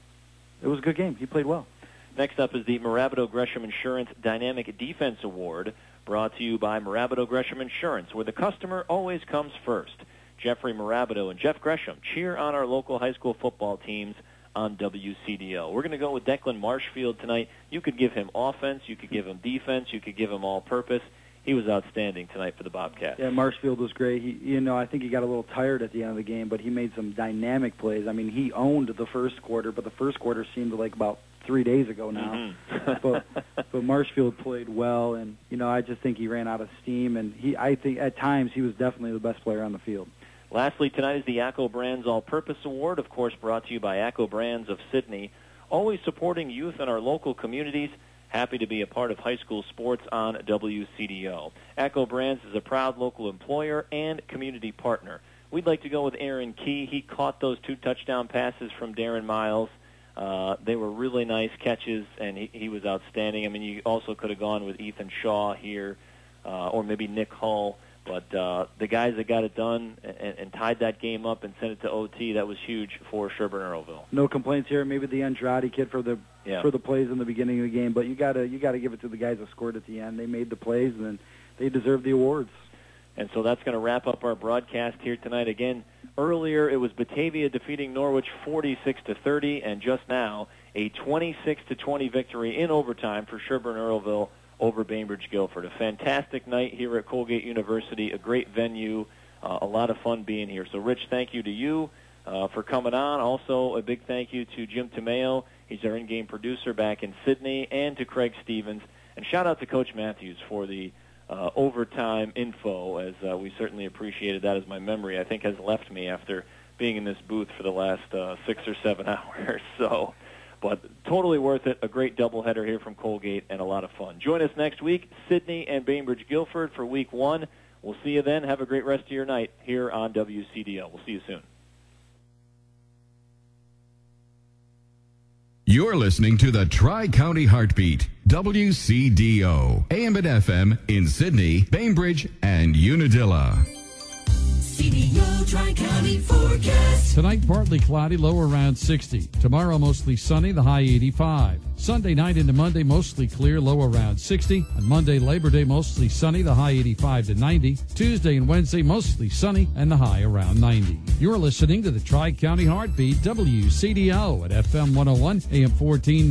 it was a good game. He played well. Next up is the Mirabito Gresham Insurance Dynamic Defense Award, brought to you by Mirabito Gresham Insurance, where the customer always comes first. Jeffrey Mirabito and Jeff Gresham cheer on our local high school football teams on WCDO. We're going to go with Declan Marshfield tonight. You could give him offense, you could give him defense, you could give him all-purpose. He was outstanding tonight for the Bobcats. Yeah, Marshfield was great. I think he got a little tired at the end of the game, but he made some dynamic plays. I mean, he owned the first quarter, but the first quarter seemed like about 3 days ago now. But Marshfield played well, and I just think he ran out of steam, and I think at times he was definitely the best player on the field. Lastly, tonight is the ACCO Brands All-Purpose Award, of course brought to you by ACCO Brands of Sydney, always supporting youth in our local communities. Happy to be a part of high school sports on WCDO. ACCO Brands is a proud local employer and community partner. We'd like to go with Aaron Key. He caught those 2 touchdown passes from Darren Miles. They were really nice catches, and he was outstanding. I mean, you also could have gone with Ethan Shaw here, or maybe Nick Hull. But the guys that got it done and tied that game up and sent it to OT, that was huge for Sherburne Earlville. No complaints here. Maybe the Andrade kid for the plays in the beginning of the game, but you got to give it to the guys that scored at the end. They made the plays, and they deserve the awards. And so that's going to wrap up our broadcast here tonight. Again, earlier it was Batavia defeating Norwich 46-30, and just now a 26-20 victory in overtime for Sherburne Earlville over Bainbridge Guilford. A fantastic night here at Colgate University, a great venue, a lot of fun being here. So, Rich, thank you to you for coming on. Also, a big thank you to Jim Tomeo. He's our in-game producer back in Sydney, and to Craig Stevens. And shout out to Coach Matthews for the overtime info, as we certainly appreciated that, as my memory, I think, has left me after being in this booth for the last 6 or 7 hours. So, but totally worth it. A great doubleheader here from Colgate and a lot of fun. Join us next week, Sydney and Bainbridge Guilford for Week 1. We'll see you then. Have a great rest of your night here on WCDO. We'll see you soon. You're listening to the Tri-County Heartbeat, WCDO, AM and FM in Sydney, Bainbridge, and Unadilla. CDO Tri-County forecast. Tonight, partly cloudy, low around 60. Tomorrow, mostly sunny, the high 85. Sunday night into Monday, mostly clear, low around 60. On Monday, Labor Day, mostly sunny, the high 85 to 90. Tuesday and Wednesday, mostly sunny, and the high around 90. You're listening to the Tri-County Heartbeat, WCDO at FM 101, AM 14.